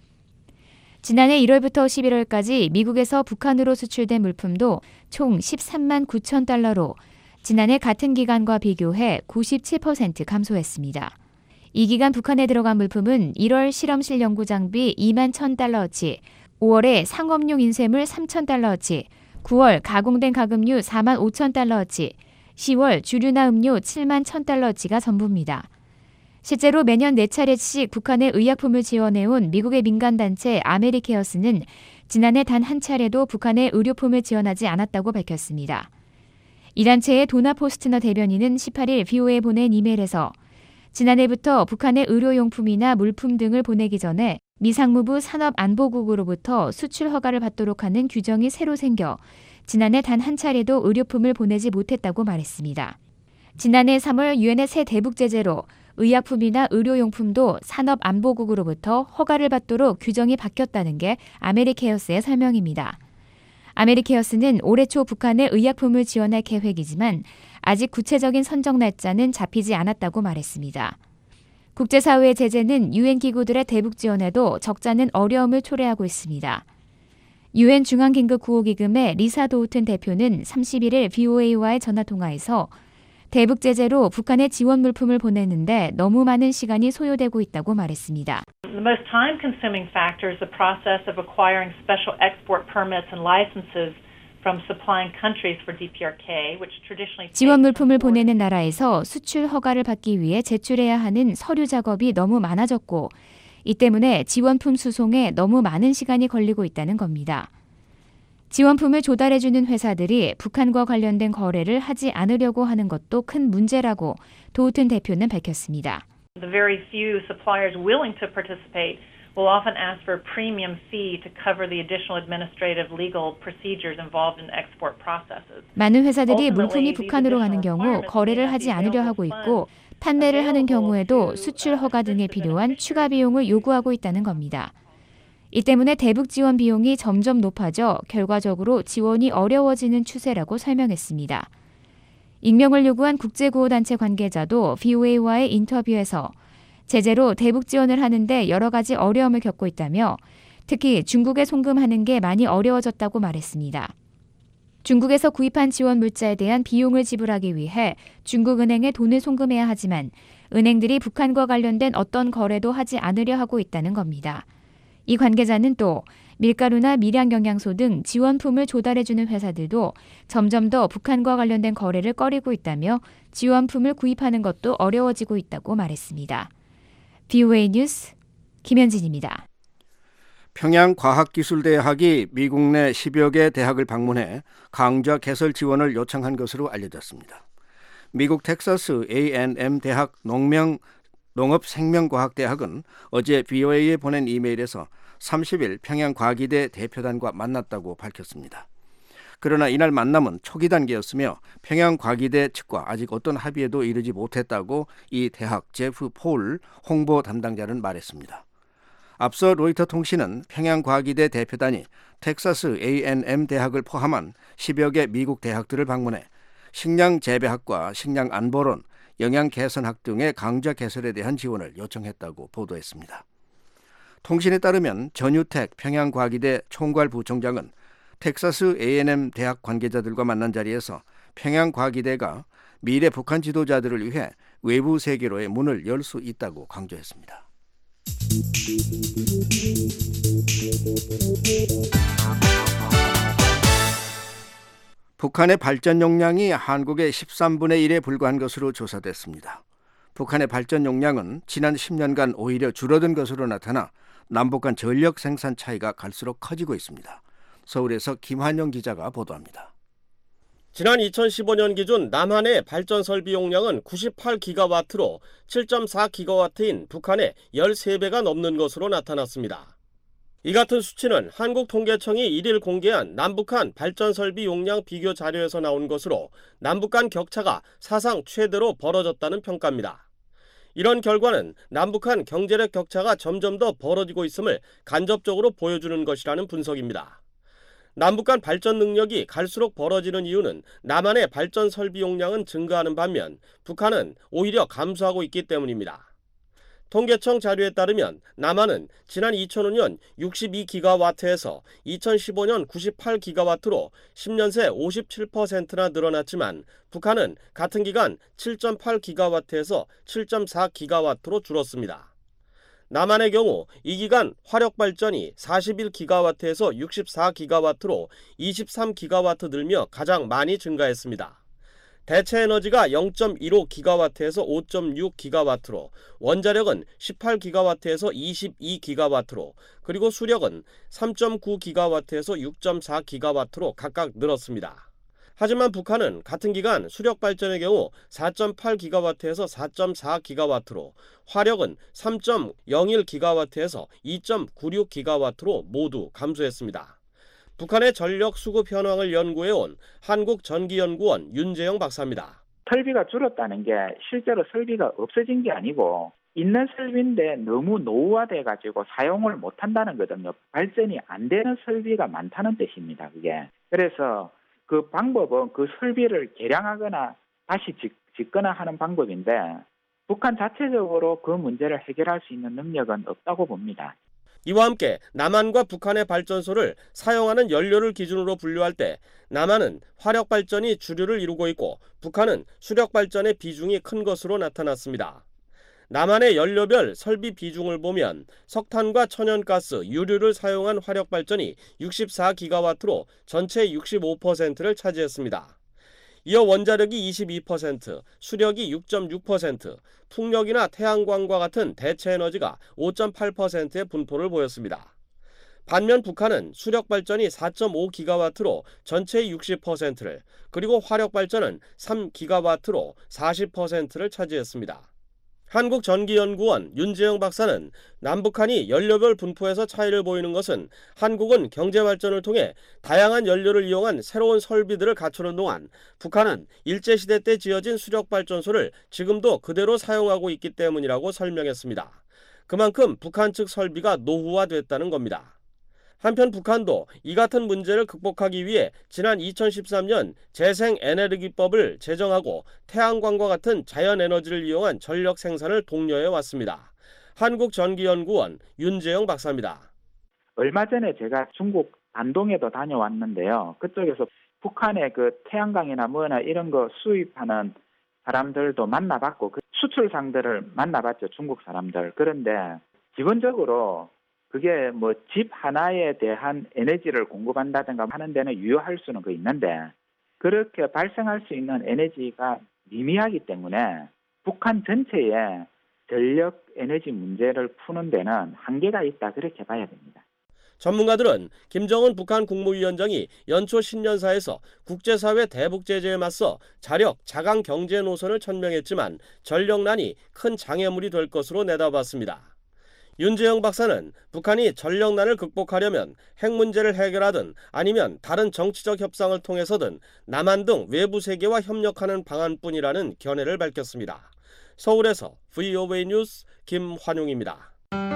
지난해 1월부터 11월까지 미국에서 북한으로 수출된 물품도 총 13만 9천 달러로 지난해 같은 기간과 비교해 97% 감소했습니다. 이 기간 북한에 들어간 물품은 1월 실험실 연구 장비 2만 1,000달러어치, 5월에 상업용 인쇄물 3천 달러어치, 9월 가공된 가금류 4만 5천 달러어치, 10월 주류나 음료 7만 1,000달러어치가 전부입니다. 실제로 매년 4차례씩 북한에 의약품을 지원해온 미국의 민간단체 아메리케어스는 지난해 단 한 차례도 북한에 의료품을 지원하지 않았다고 밝혔습니다. 이 단체의 도나 포스트너 대변인은 18일 BOA에 보낸 이메일에서 지난해부터 북한의 의료용품이나 물품 등을 보내기 전에 미 상무부 산업안보국으로부터 수출 허가를 받도록 하는 규정이 새로 생겨 지난해 단 한 차례도 의료품을 보내지 못했다고 말했습니다. 지난해 3월 유엔의 새 대북 제재로 의약품이나 의료용품도 산업안보국으로부터 허가를 받도록 규정이 바뀌었다는 게 아메리케어스의 설명입니다. 아메리케어스는 올해 초 북한에 의약품을 지원할 계획이지만 아직 구체적인 선정 날짜는 잡히지 않았다고 말했습니다. 국제사회의 제재는 유엔 기구들의 대북 지원에도 적잖은 어려움을 초래하고 있습니다. 유엔 중앙긴급구호기금의 리사 도우튼 대표는 31일 BOA와의 전화통화에서 대북 제재로 북한에 지원 물품을 보내는데 너무 많은 시간이 소요되고 있다고 말했습니다. The most time-consuming factor is the process of acquiring special export permits and licenses from supplying countries for DPRK, which traditionally 지원 물품을 보내는 나라에서 수출 허가를 받기 위해 제출해야 하는 서류 작업이 너무 많아졌고 이 때문에 지원품 수송에 너무 많은 시간이 걸리고 있다는 겁니다. 지원품을 조달해주는 회사들이 북한과 관련된 거래를 하지 않으려고 하는 것도 큰 문제라고 도우튼 대표는 밝혔습니다. The very few suppliers willing to participate will often ask for a premium fee to cover the additional administrative legal procedures involved in export processes. 많은 회사들이 물품이 북한으로 가는 경우 거래를 하지 않으려 하고 있고 판매를 하는 경우에도 수출 허가 등에 필요한 추가 비용을 요구하고 있다는 겁니다. 이 때문에 대북 지원 비용이 점점 높아져 결과적으로 지원이 어려워지는 추세라고 설명했습니다. 익명을 요구한 국제구호단체 관계자도 VOA와의 인터뷰에서 제재로 대북 지원을 하는데 여러 가지 어려움을 겪고 있다며 특히 중국에 송금하는 게 많이 어려워졌다고 말했습니다. 중국에서 구입한 지원 물자에 대한 비용을 지불하기 위해 중국은행에 돈을 송금해야 하지만 은행들이 북한과 관련된 어떤 거래도 하지 않으려 하고 있다는 겁니다. 이 관계자는 또 밀가루나 밀양영양소 등 지원품을 조달해주는 회사들도 점점 더 북한과 관련된 거래를 꺼리고 있다며 지원품을 구입하는 것도 어려워지고 있다고 말했습니다. VOA 뉴스 김현진입니다. 평양과학기술대학이 미국 내 10여 개 대학을 방문해 강좌 개설 지원을 요청한 것으로 알려졌습니다. 미국 텍사스 A&M 대학 농업생명과학대학은 어제 VOA에 보낸 이메일에서 30일 평양과기대 대표단과 만났다고 밝혔습니다. 그러나 이날 만남은 초기 단계였으며 평양과기대 측과 아직 어떤 합의에도 이르지 못했다고 이 대학 제프 폴 홍보 담당자는 말했습니다. 앞서 로이터 통신은 평양과기대 대표단이 텍사스 A&M 대학을 포함한 10여 개 미국 대학들을 방문해 식량재배학과 식량안보론, 영양개선학 등의 강좌 개설에 대한 지원을 요청했다고 보도했습니다. 통신에 따르면 전유택 평양과기대 총괄부총장은 텍사스 A&M 대학 관계자들과 만난 자리에서 평양과기대가 미래 북한 지도자들을 위해 외부 세계로의 문을 열 수 있다고 강조했습니다. 북한의 발전 용량이 한국의 13분의 1에 불과한 것으로 조사됐습니다. 북한의 발전 용량은 지난 10년간 오히려 줄어든 것으로 나타나 남북 간 전력 생산 차이가 갈수록 커지고 있습니다. 서울에서 김환영 기자가 보도합니다. 지난 2015년 기준 남한의 발전 설비 용량은 98기가와트로 7.4기가와트인 북한의 13배가 넘는 것으로 나타났습니다. 이 같은 수치는 한국통계청이 1일 공개한 남북한 발전 설비 용량 비교 자료에서 나온 것으로 남북 간 격차가 사상 최대로 벌어졌다는 평가입니다. 이런 결과는 남북한 경제력 격차가 점점 더 벌어지고 있음을 간접적으로 보여주는 것이라는 분석입니다. 남북 간 발전 능력이 갈수록 벌어지는 이유는 남한의 발전 설비 용량은 증가하는 반면 북한은 오히려 감소하고 있기 때문입니다. 통계청 자료에 따르면 남한은 지난 2005년 62기가와트에서 2015년 98기가와트로 10년 새 57%나 늘어났지만 북한은 같은 기간 7.8기가와트에서 7.4기가와트로 줄었습니다. 남한의 경우 이 기간 화력 발전이 41기가와트에서 64기가와트로 23기가와트 늘며 가장 많이 증가했습니다. 대체 에너지가 0.15기가와트에서 5.6기가와트로, 원자력은 18기가와트에서 22기가와트로, 그리고 수력은 3.9기가와트에서 6.4기가와트로 각각 늘었습니다. 하지만 북한은 같은 기간 수력 발전의 경우 4.8기가와트에서 4.4기가와트로, 화력은 3.01기가와트에서 2.96기가와트로 모두 감소했습니다. 북한의 전력 수급 현황을 연구해온 한국전기연구원 윤재영 박사입니다. 설비가 줄었다는 게 실제로 설비가 없어진 게 아니고 있는 설비인데 너무 노후화돼가지고 사용을 못한다는 거거든요. 발전이 안 되는 설비가 많다는 뜻입니다. 그게. 그래서 그 방법은 그 설비를 개량하거나 다시 짓거나 하는 방법인데 북한 자체적으로 그 문제를 해결할 수 있는 능력은 없다고 봅니다. 이와 함께 남한과 북한의 발전소를 사용하는 연료를 기준으로 분류할 때 남한은 화력 발전이 주류를 이루고 있고 북한은 수력 발전의 비중이 큰 것으로 나타났습니다. 남한의 연료별 설비 비중을 보면 석탄과 천연가스, 유류를 사용한 화력 발전이 64기가와트로 전체 65%를 차지했습니다. 이어 원자력이 22%, 수력이 6.6%, 풍력이나 태양광과 같은 대체 에너지가 5.8%의 분포를 보였습니다. 반면 북한은 수력 발전이 4.5기가와트로 전체의 60%를, 그리고 화력 발전은 3기가와트로 40%를 차지했습니다. 한국전기연구원 윤재영 박사는 남북한이 연료별 분포에서 차이를 보이는 것은 한국은 경제발전을 통해 다양한 연료를 이용한 새로운 설비들을 갖추는 동안 북한은 일제시대 때 지어진 수력발전소를 지금도 그대로 사용하고 있기 때문이라고 설명했습니다. 그만큼 북한 측 설비가 노후화됐다는 겁니다. 한편 북한도 이 같은 문제를 극복하기 위해 지난 2013년 재생에너기법을 제정하고 태양광과 같은 자연에너지를 이용한 전력 생산을 독려해 왔습니다. 한국전기연구원 윤재영 박사입니다. 얼마 전에 제가 중국 안동에도 다녀왔는데요. 그쪽에서 북한의 그 태양광이나 뭐나 이런 거 수입하는 사람들도 만나봤고 그 수출상들을 만나봤죠. 중국 사람들. 그런데 기본적으로 그게 뭐 집 하나에 대한 에너지를 공급한다든가 하는 데는 유효할 수는 있는데 그렇게 발생할 수 있는 에너지가 미미하기 때문에 북한 전체의 전력 에너지 문제를 푸는 데는 한계가 있다 그렇게 봐야 됩니다. 전문가들은 김정은 북한 국무위원장이 연초 신년사에서 국제사회 대북 제재에 맞서 자력, 자강 경제 노선을 천명했지만 전력난이 큰 장애물이 될 것으로 내다봤습니다. 윤재영 박사는 북한이 전력난을 극복하려면 핵 문제를 해결하든 아니면 다른 정치적 협상을 통해서든 남한 등 외부 세계와 협력하는 방안뿐이라는 견해를 밝혔습니다. 서울에서 VOA 뉴스 김환용입니다.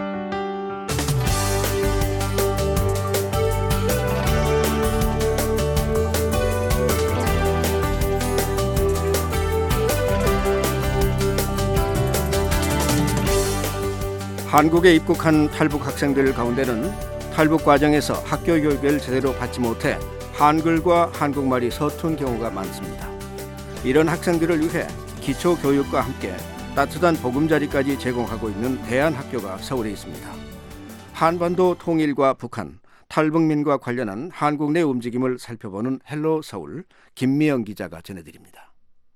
한국에 입국한 탈북 학생들 가운데는 탈북 과정에서 학교 교육을 제대로 받지 못해 한글과 한국말이 서툰 경우가 많습니다. 이런 학생들을 위해 기초교육과 함께 따뜻한 보금자리까지 제공하고 있는 대안학교가 서울에 있습니다. 한반도 통일과 북한, 탈북민과 관련한 한국 내 움직임을 살펴보는 헬로 서울 김미영 기자가 전해드립니다.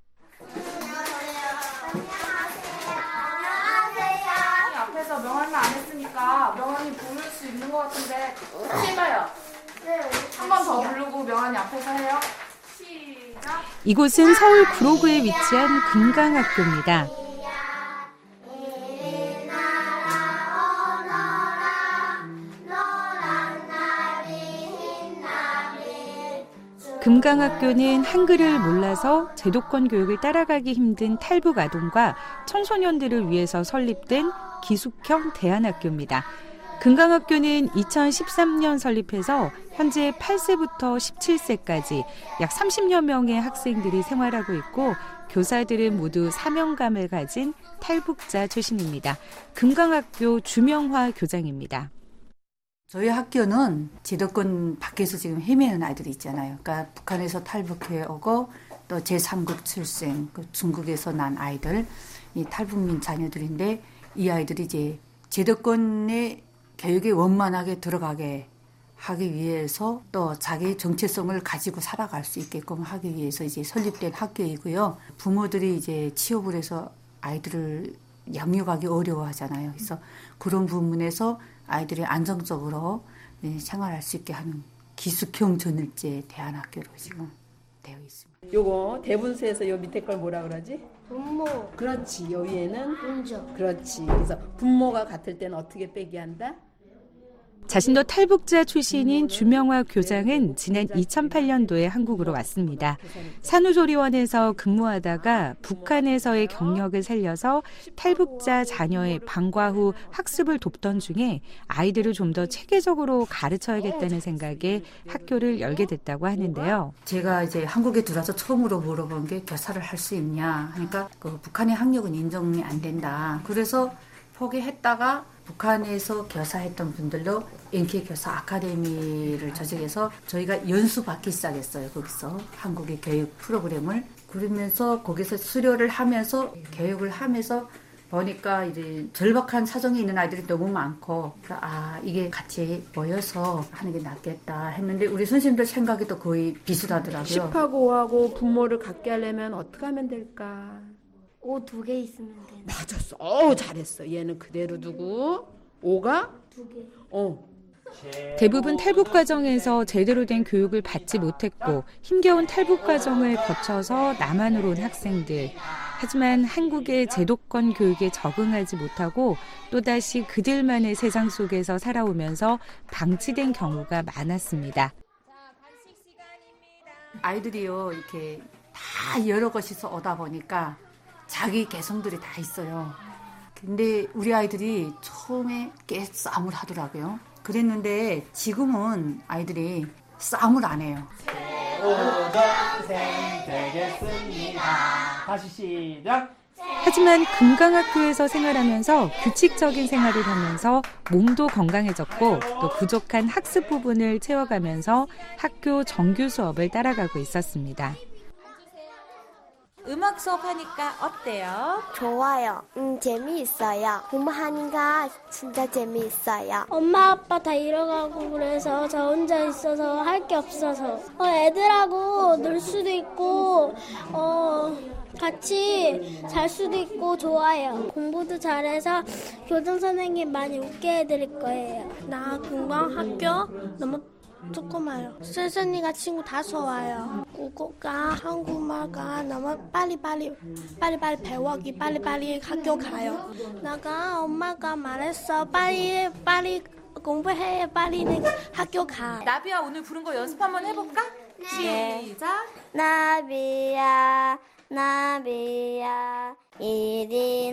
명함을 안 했으니까 명함이 부를 수 있는 것 같은데 해봐요. 한 번 더 부르고 명함이 앞에서 해요. 시작. 이곳은 서울 구로구에 위치한 금강학교입니다. 금강학교는 한글을 몰라서 제도권 교육을 따라가기 힘든 탈북 아동과 청소년들을 위해서 설립된 기숙형 대안학교입니다. 금강학교는 2013년 설립해서 현재 8세부터 17세까지 약 30여 명의 학생들이 생활하고 있고 교사들은 모두 사명감을 가진 탈북자 출신입니다. 금강학교 주명화 교장입니다. 저희 학교는 제도권 밖에서 지금 헤매는 아이들이 있잖아요. 그러니까 북한에서 탈북해 오고 또 제3국 출생, 중국에서 난 아이들, 이 탈북민 자녀들인데 이 아이들이 이제 제도권의 교육에 원만하게 들어가게 하기 위해서 또 자기의 정체성을 가지고 살아갈 수 있게끔 하기 위해서 이제 설립된 학교이고요. 부모들이 이제 취업을 해서 아이들을 양육하기 어려워하잖아요. 그래서 그런 부분에서 아이들이 안정적으로 생활할 수 있게 하는 기숙형 전일제 대안학교로 지금 되어 있습니다. 요거 대분수에서 요 밑에 걸 뭐라 그러지? 분모. 그렇지. 요 위에는 분적. 그렇지. 그래서 분모가 같을 때는 어떻게 빼기 한다? 자신도 탈북자 출신인 주명화 교장은 지난 2008년도에 한국으로 왔습니다. 산후조리원에서 근무하다가 북한에서의 경력을 살려서 탈북자 자녀의 방과 후 학습을 돕던 중에 아이들을 좀 더 체계적으로 가르쳐야겠다는 생각에 학교를 열게 됐다고 하는데요. 제가 이제 한국에 들어와서 처음으로 물어본 게 교사를 할 수 있냐 하니까 북한의 학력은 인정이 안 된다. 그래서 포기했다가 북한에서 교사했던 분들로 NK 교사 아카데미를 조직해서 저희가 연수받기 시작했어요. 거기서 한국의 교육 프로그램을. 그러면서 거기서 수료를 하면서 교육을 하면서 보니까 이제 절박한 사정이 있는 아이들이 너무 많고 이게 같이 모여서 하는 게 낫겠다 했는데 우리 선생님들 생각이 또 거의 비슷하더라고요. 10하고 5하고 분모를 같게 하려면 어떻게 하면 될까? 5 2개 있으면 돼. 맞았어. 잘했어. 얘는 그대로 두고 5가 2개. 대부분 탈북 과정에서 제대로 된 교육을 받지 못했고 힘겨운 탈북 과정을 거쳐서 남한으로 온 학생들. 하지만 한국의 제도권 교육에 적응하지 못하고 또다시 그들만의 세상 속에서 살아오면서 방치된 경우가 많았습니다. 아이들이요, 이렇게 다 여러 곳에서 오다 보니까 자기 개성들이 다 있어요. 근데 우리 아이들이 처음에 꽤 싸움을 하더라고요. 그랬는데 지금은 아이들이 싸움을 안 해요. 우동생 되겠습니다. 다시 시작. 하지만 금강학교에서 생활하면서 규칙적인 생활을 하면서 몸도 건강해졌고 또 부족한 학습 부분을 채워가면서 학교 정규 수업을 따라가고 있었습니다. 음악 수업하니까 어때요? 좋아요. 재미있어요. 공부하니까 진짜 재미있어요. 엄마 아빠 다 일어가고 그래서 저 혼자 있어서 할 게 없어서 애들하고 놀 수도 있고 같이 잘 수도 있고 좋아요. 공부도 잘해서 교장 선생님 많이 웃게 해드릴 거예요. 나 금강학교 너무 조그마요. 선생님과 친구 다 좋아요. 국어가 한국말가 너무 빨리빨리 배우기 학교 가요. 나가 엄마가 말했어. 빨리 공부해. 빨리 학교 가. 나비야 오늘 부른 거 연습 한번 해볼까? 네. 시작. 나비야 이리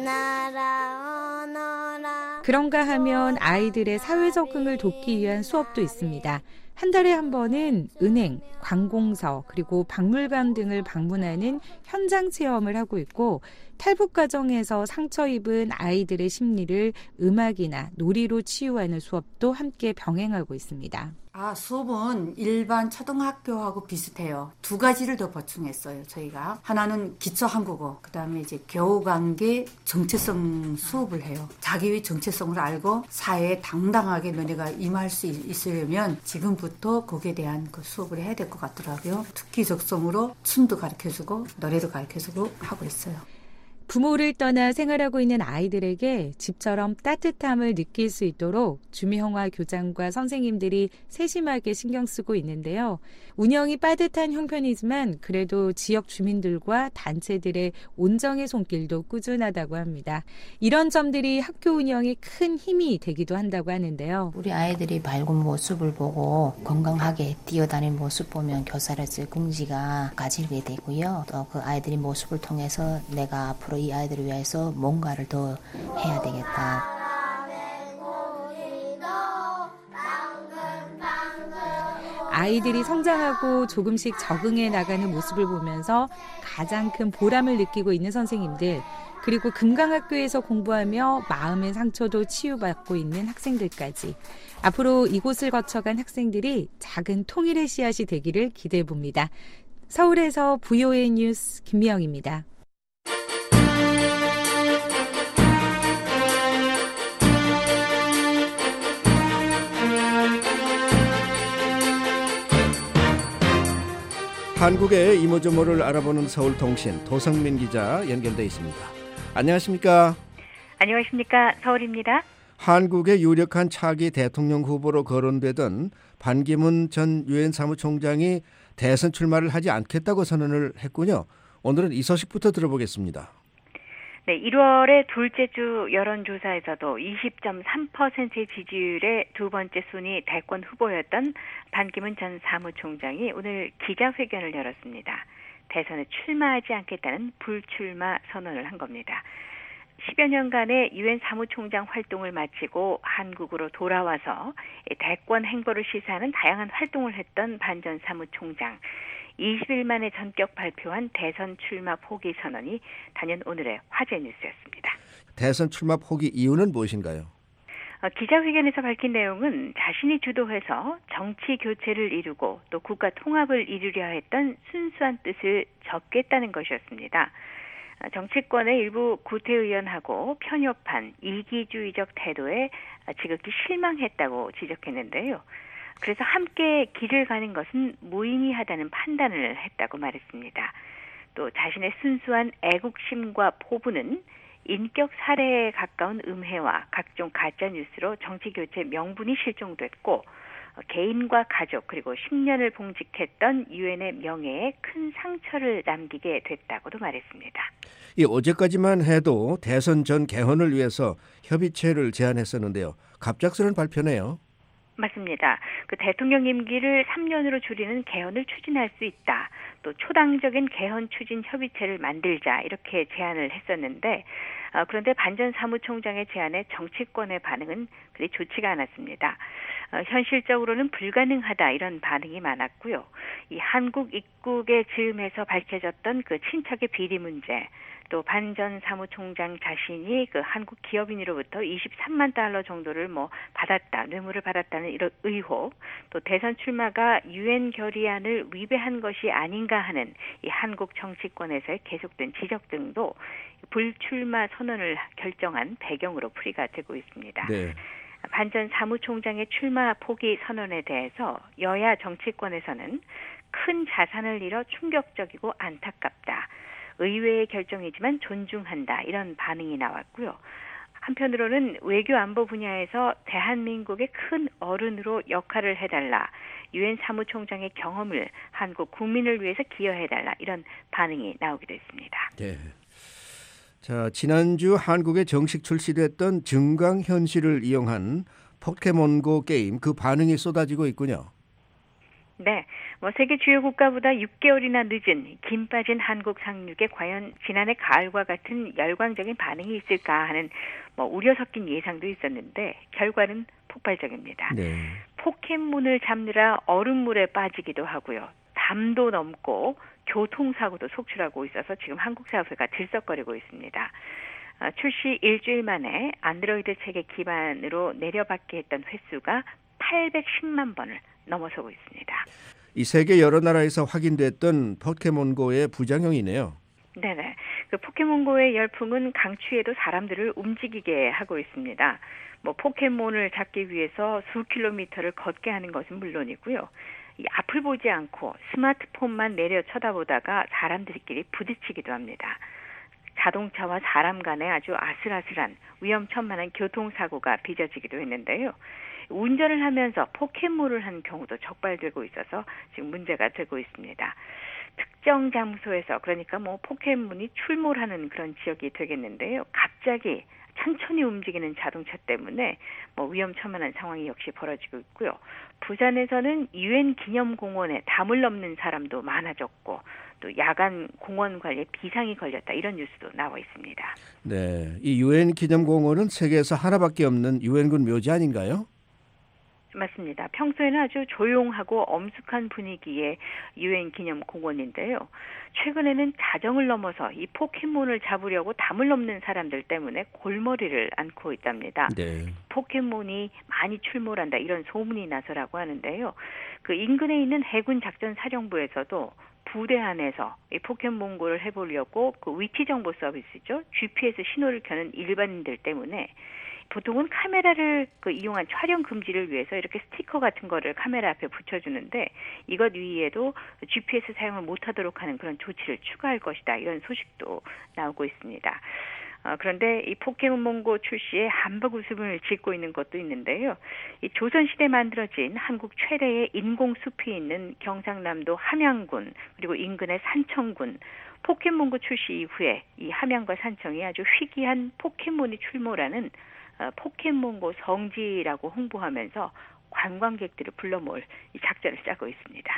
날아오너라. 그런가 하면 아이들의 사회 적응을 돕기 위한 수업도 있습니다. 한 달에 한 번은 은행, 관공서, 그리고 박물관 등을 방문하는 현장 체험을 하고 있고 탈북 과정에서 상처 입은 아이들의 심리를 음악이나 놀이로 치유하는 수업도 함께 병행하고 있습니다. 수업은 일반 초등학교하고 비슷해요. 두 가지를 더 보충했어요, 저희가. 하나는 기초 한국어, 그다음에 이제 교우관계 정체성 수업을 해요. 자기의 정체성을 알고 사회에 당당하게 너네가 임할 수 있으려면 지금부터 거기에 대한 그 수업을 해야 될 것 같더라고요. 특기 적성으로 춤도 가르쳐주고 노래도 가르쳐주고 하고 있어요. 부모를 떠나 생활하고 있는 아이들에게 집처럼 따뜻함을 느낄 수 있도록 주미형화 교장과 선생님들이 세심하게 신경 쓰고 있는데요. 운영이 빠듯한 형편이지만 그래도 지역 주민들과 단체들의 온정의 손길도 꾸준하다고 합니다. 이런 점들이 학교 운영에 큰 힘이 되기도 한다고 하는데요. 우리 아이들이 밝은 모습을 보고 건강하게 뛰어다니는 모습 보면 교사로서의 긍지가 가지게 되고요. 또 그 아이들의 모습을 통해서 내가 앞으로 이 아이들을 위해서 뭔가를 더 해야 되겠다. 아이들이 성장하고 조금씩 적응해 나가는 모습을 보면서 가장 큰 보람을 느끼고 있는 선생님들, 그리고 금강학교에서 공부하며 마음의 상처도 치유받고 있는 학생들까지 앞으로 이곳을 거쳐간 학생들이 작은 통일의 씨앗이 되기를 기대해 봅니다. 서울에서 VOA 뉴스 김미영입니다. 한국의 이모저모를 알아보는 서울통신 도성민 기자 연결돼 있습니다. 안녕하십니까? 안녕하십니까? 서울입니다. 한국의 유력한 차기 대통령 후보로 거론되던 반기문 전 유엔 사무총장이 대선 출마를 하지 않겠다고 선언을 했군요. 오늘은 이 소식부터 들어보겠습니다. 네, 1월의 둘째 주 여론조사에서도 20.3%의 지지율의 두 번째 순위 대권 후보였던 반기문 전 사무총장이 오늘 기자회견을 열었습니다. 대선에 출마하지 않겠다는 불출마 선언을 한 겁니다. 10여 년간의 유엔 사무총장 활동을 마치고 한국으로 돌아와서 대권 행보를 시사하는 다양한 활동을 했던 반 전 사무총장. 20일 만에 전격 발표한 대선 출마 포기 선언이 단연 오늘의 화제 뉴스였습니다. 대선 출마 포기 이유는 무엇인가요? 기자회견에서 밝힌 내용은 자신이 주도해서 정치 교체를 이루고 또 국가 통합을 이루려 했던 순수한 뜻을 적겠다는 것이었습니다. 정치권의 일부 구태의연하고 편협한 이기주의적 태도에 지극히 실망했다고 지적했는데요. 그래서 함께 길을 가는 것은 무의미하다는 판단을 했다고 말했습니다. 또 자신의 순수한 애국심과 포부는 인격 살해에 가까운 음해와 각종 가짜 뉴스로 정치 교체 명분이 실종됐고 개인과 가족 그리고 10년을 봉직했던 유엔의 명예에 큰 상처를 남기게 됐다고도 말했습니다. 어제까지만 해도 대선 전 개헌을 위해서 협의체를 제안했었는데요. 갑작스러운 발표네요. 맞습니다. 그 대통령 임기를 3년으로 줄이는 개헌을 추진할 수 있다. 또 초당적인 개헌 추진 협의체를 만들자 이렇게 제안을 했었는데 그런데 반전 사무총장의 제안에 정치권의 반응은 그리 좋지가 않았습니다. 현실적으로는 불가능하다 이런 반응이 많았고요. 이 한국 입국의 즈음에서 밝혀졌던 그 친척의 비리 문제 또 반전 사무총장 자신이 그 한국 기업인으로부터 23만 달러 정도를 받았다, 뇌물을 받았다는 이런 의혹, 또 대선 출마가 유엔 결의안을 위배한 것이 아닌가 하는 이 한국 정치권에서의 계속된 지적 등도 불출마 선언을 결정한 배경으로 풀이가 되고 있습니다. 네. 반전 사무총장의 출마 포기 선언에 대해서 여야 정치권에서는 큰 자산을 잃어 충격적이고 안타깝다. 의회의 결정이지만 존중한다. 이런 반응이 나왔고요. 한편으로는 외교 안보 분야에서 대한민국의 큰 어른으로 역할을 해달라. 유엔 사무총장의 경험을 한국 국민을 위해서 기여해달라. 이런 반응이 나오기도 했습니다. 네. 자, 지난주 한국에 정식 출시됐던 증강현실을 이용한 포켓몬고 게임 그 반응이 쏟아지고 있군요. 네, 세계 주요 국가보다 6개월이나 늦은 김 빠진 한국 상륙에 과연 지난해 가을과 같은 열광적인 반응이 있을까 하는 우려 섞인 예상도 있었는데 결과는 폭발적입니다. 네. 포켓몬을 잡느라 얼음물에 빠지기도 하고요. 담도 넘고 교통사고도 속출하고 있어서 지금 한국 사회가 들썩거리고 있습니다. 출시 일주일 만에 안드로이드 체계 기반으로 내려받게 했던 횟수가 810만 번을 넘어서고 있습니다. 이 세계 여러 나라에서 확인됐던 포켓몬고의 부작용이네요. 네네. 그 포켓몬고의 열풍은 강추위에도 사람들을 움직이게 하고 있습니다. 포켓몬을 잡기 위해서 수 킬로미터를 걷게 하는 것은 물론이고요. 이 앞을 보지 않고 스마트폰만 내려 쳐다보다가 사람들끼리 부딪히기도 합니다. 자동차와 사람 간에 아주 아슬아슬한 위험천만한 교통사고가 빚어지기도 했는데요. 운전을 하면서 포켓몬을 한 경우도 적발되고 있어서 지금 문제가 되고 있습니다. 특정 장소에서 그러니까 포켓몬이 출몰하는 그런 지역이 되겠는데요. 갑자기 천천히 움직이는 자동차 때문에 위험천만한 상황이 역시 벌어지고 있고요. 부산에서는 유엔 기념공원에 담을 넘는 사람도 많아졌고 또 야간 공원 관리에 비상이 걸렸다 이런 뉴스도 나와 있습니다. 네, 이 유엔 기념공원은 세계에서 하나밖에 없는 유엔군 묘지 아닌가요? 맞습니다. 평소에는 아주 조용하고 엄숙한 분위기의 유엔 기념공원인데요. 최근에는 자정을 넘어서 이 포켓몬을 잡으려고 담을 넘는 사람들 때문에 골머리를 앓고 있답니다. 네. 포켓몬이 많이 출몰한다 이런 소문이 나서라고 하는데요. 그 인근에 있는 해군 작전 사령부에서도 부대 안에서 이 포켓몬고를 해보려고 그 위치 정보 서비스죠. GPS 신호를 켜는 일반인들 때문에 보통은 카메라를 이용한 촬영 금지를 위해서 이렇게 스티커 같은 거를 카메라 앞에 붙여주는데 이것 위에도 GPS 사용을 못하도록 하는 그런 조치를 추가할 것이다. 이런 소식도 나오고 있습니다. 그런데 이 포켓몬고 출시에 한박 웃음을 짓고 있는 것도 있는데요. 이 조선시대에 만들어진 한국 최대의 인공숲이 있는 경상남도 함양군 그리고 인근의 산청군 포켓몬고 출시 이후에 이 함양과 산청이 아주 희귀한 포켓몬이 출몰하는 포켓몬고 성지라고 홍보하면서 관광객들을 불러 모을 이 작전을 짜고 있습니다.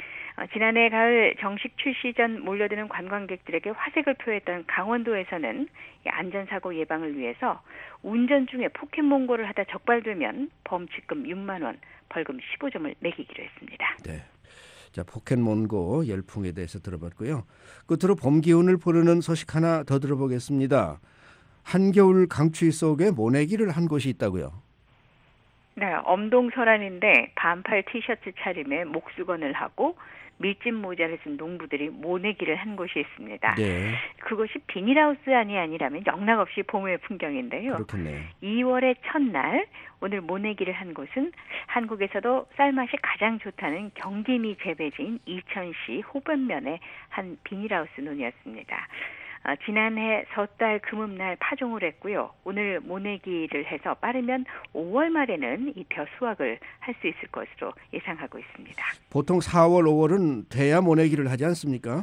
지난해 가을 정식 출시 전 몰려드는 관광객들에게 화색을 표했던 강원도에서는 안전사고 예방을 위해서 운전 중에 포켓몬고를 하다 적발되면 범칙금 6만 원, 벌금 15점을 매기기로 했습니다. 네. 자, 포켓몬고 열풍에 대해서 들어봤고요. 끝으로 봄 기운을 부르는 소식 하나 더 들어보겠습니다. 한겨울 강추위 속에 모내기를 한 곳이 있다고요? 네, 엄동설안인데 반팔 티셔츠 차림에 목수건을 하고 밀짚 모자를 쓴 농부들이 모내기를 한 곳이 있습니다. 네. 그것이 비닐하우스 안이 아니라면 영락없이 봄의 풍경인데요. 그렇겠네. 2월의 첫날 오늘 모내기를 한 곳은 한국에서도 쌀맛이 가장 좋다는 경기미 재배지인 이천시 호변면의 한 비닐하우스 논이었습니다. 지난해 섣달 금음날 파종을 했고요. 오늘 모내기를 해서 빠르면 5월 말에는 이 벼 수확을 할 수 있을 것으로 예상하고 있습니다. 보통 4월, 5월은 돼야 모내기를 하지 않습니까?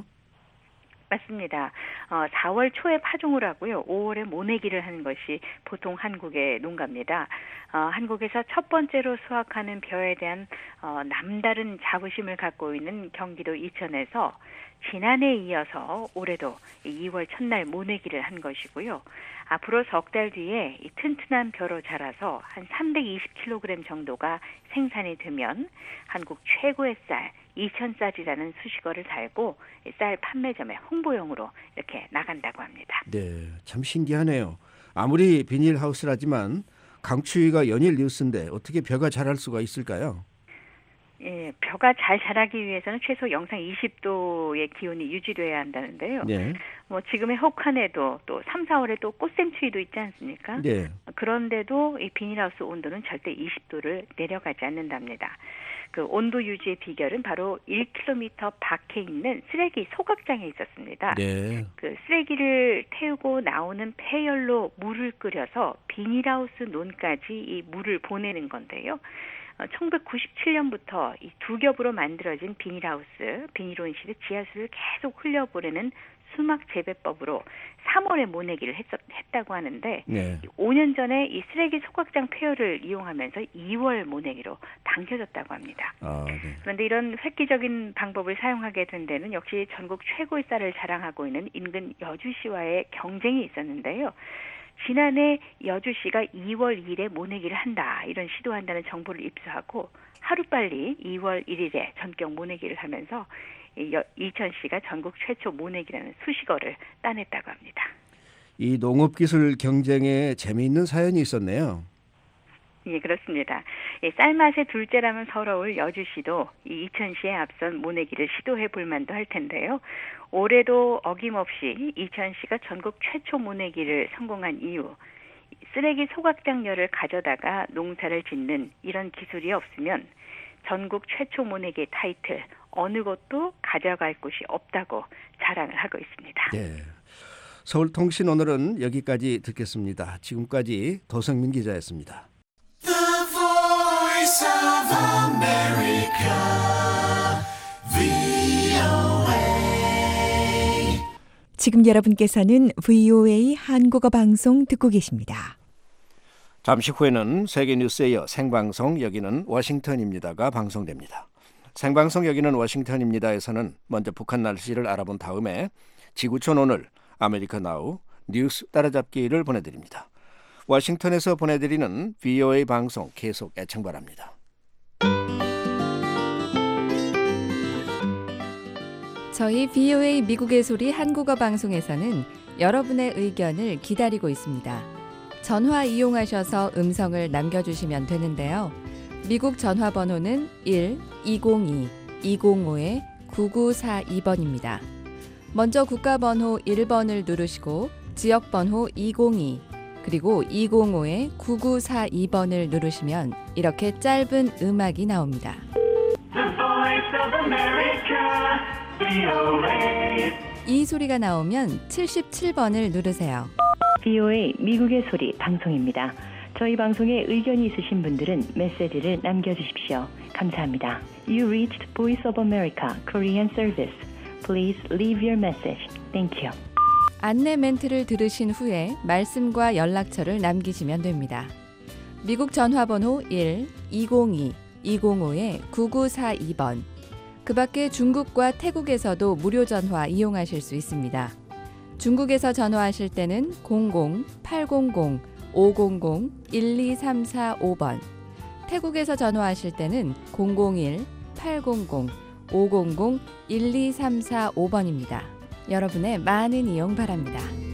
맞습니다. 4월 초에 파종을 하고요. 5월에 모내기를 하는 것이 보통 한국의 농가입니다. 한국에서 첫 번째로 수확하는 벼에 대한 남다른 자부심을 갖고 있는 경기도 이천에서 지난해에 이어서 올해도 2월 첫날 모내기를 한 것이고요. 앞으로 석 달 뒤에 이 튼튼한 벼로 자라서 한 320kg 정도가 생산이 되면 한국 최고의 쌀 이천쌀이라는 수식어를 달고 쌀 판매점의 홍보용으로 이렇게 나간다고 합니다. 네, 참 신기하네요. 아무리 비닐하우스라지만 강추위가 연일 뉴스인데 어떻게 벼가 자랄 수가 있을까요? 예, 벼가 잘 자라기 위해서는 최소 영상 20도의 기온이 유지돼야 한다는데요. 네. 뭐 지금의 혹한에도 또 3, 4월에 또 꽃샘추위도 있지 않습니까? 네. 그런데도 이 비닐하우스 온도는 절대 20도를 내려가지 않는답니다. 그 온도 유지의 비결은 바로 1km 밖에 있는 쓰레기 소각장에 있었습니다. 네. 그 쓰레기를 태우고 나오는 폐열로 물을 끓여서 비닐하우스 논까지 이 물을 보내는 건데요. 1997년부터 이 두 겹으로 만들어진 비닐하우스, 비닐온실에 지하수를 계속 흘려보내는 수막 재배법으로 3월에 모내기를 했다고 하는데 네. 5년 전에 이 쓰레기 소각장 폐열을 이용하면서 2월 모내기로 당겨졌다고 합니다. 네. 그런데 이런 획기적인 방법을 사용하게 된 데는 역시 전국 최고의 쌀을 자랑하고 있는 인근 여주시와의 경쟁이 있었는데요. 지난해 여주시가 2월 2일에 모내기를 한다, 이런 시도한다는 정보를 입수하고 하루빨리 2월 1일에 전격 모내기를 하면서 이천시가 전국 최초 모내기라는 수식어를 따냈다고 합니다. 이 농업기술 경쟁에 재미있는 사연이 있었네요. 예, 그렇습니다. 쌀맛의 둘째라면 서러울 여주시도 이 이천시에 앞선 모내기를 시도해 볼 만도 할 텐데요. 올해도 어김없이 이천시가 전국 최초 모내기를 성공한 이유, 쓰레기 소각장열을 가져다가 농사를 짓는 이런 기술이 없으면 전국 최초 모내기 타이틀 어느 곳도 가져갈 곳이 없다고 자랑을 하고 있습니다. 네. 서울통신 오늘은 여기까지 듣겠습니다. 지금까지 도성민 기자였습니다. The Voice of America, VOA. 지금 여러분께서는 VOA 한국어 방송 듣고 계십니다. 잠시 후에는 세계뉴스에 이어 생방송 여기는 워싱턴입니다가 방송됩니다. 생방송 여기는 워싱턴입니다에서는 먼저 북한 날씨를 알아본 다음에 지구촌 오늘, 아메리카 나우, 뉴스 따라잡기를 보내드립니다. 워싱턴에서 보내드리는 VOA 방송 계속 애청 바랍니다. 저희 VOA 미국의 소리 한국어 방송에서는 여러분의 의견을 기다리고 있습니다. 전화 이용하셔서 음성을 남겨주시면 되는데요. 미국 전화번호는 1-202-205-9942번입니다. 먼저 국가번호 1번을 누르시고 지역번호 202 그리고 205-9942번을 누르시면 이렇게 짧은 음악이 나옵니다. 이 소리가 나오면 77번을 누르세요. VOA 미국의 소리 방송입니다. 저희 방송에 의견이 있으신 분들은 메시지를 남겨주십시오. 감사합니다. You reached Voice of America Korean Service. Please leave your message. Thank you. 안내 멘트를 들으신 후에 말씀과 연락처를 남기시면 됩니다. 미국 전화번호 1-202-205-9942번. 그 밖에 중국과 태국에서도 무료 전화 이용하실 수 있습니다. 중국에서 전화하실 때는 00-800-500-12345번, 태국에서 전화하실 때는 001-800-500-12345번입니다. 여러분의 많은 이용 바랍니다.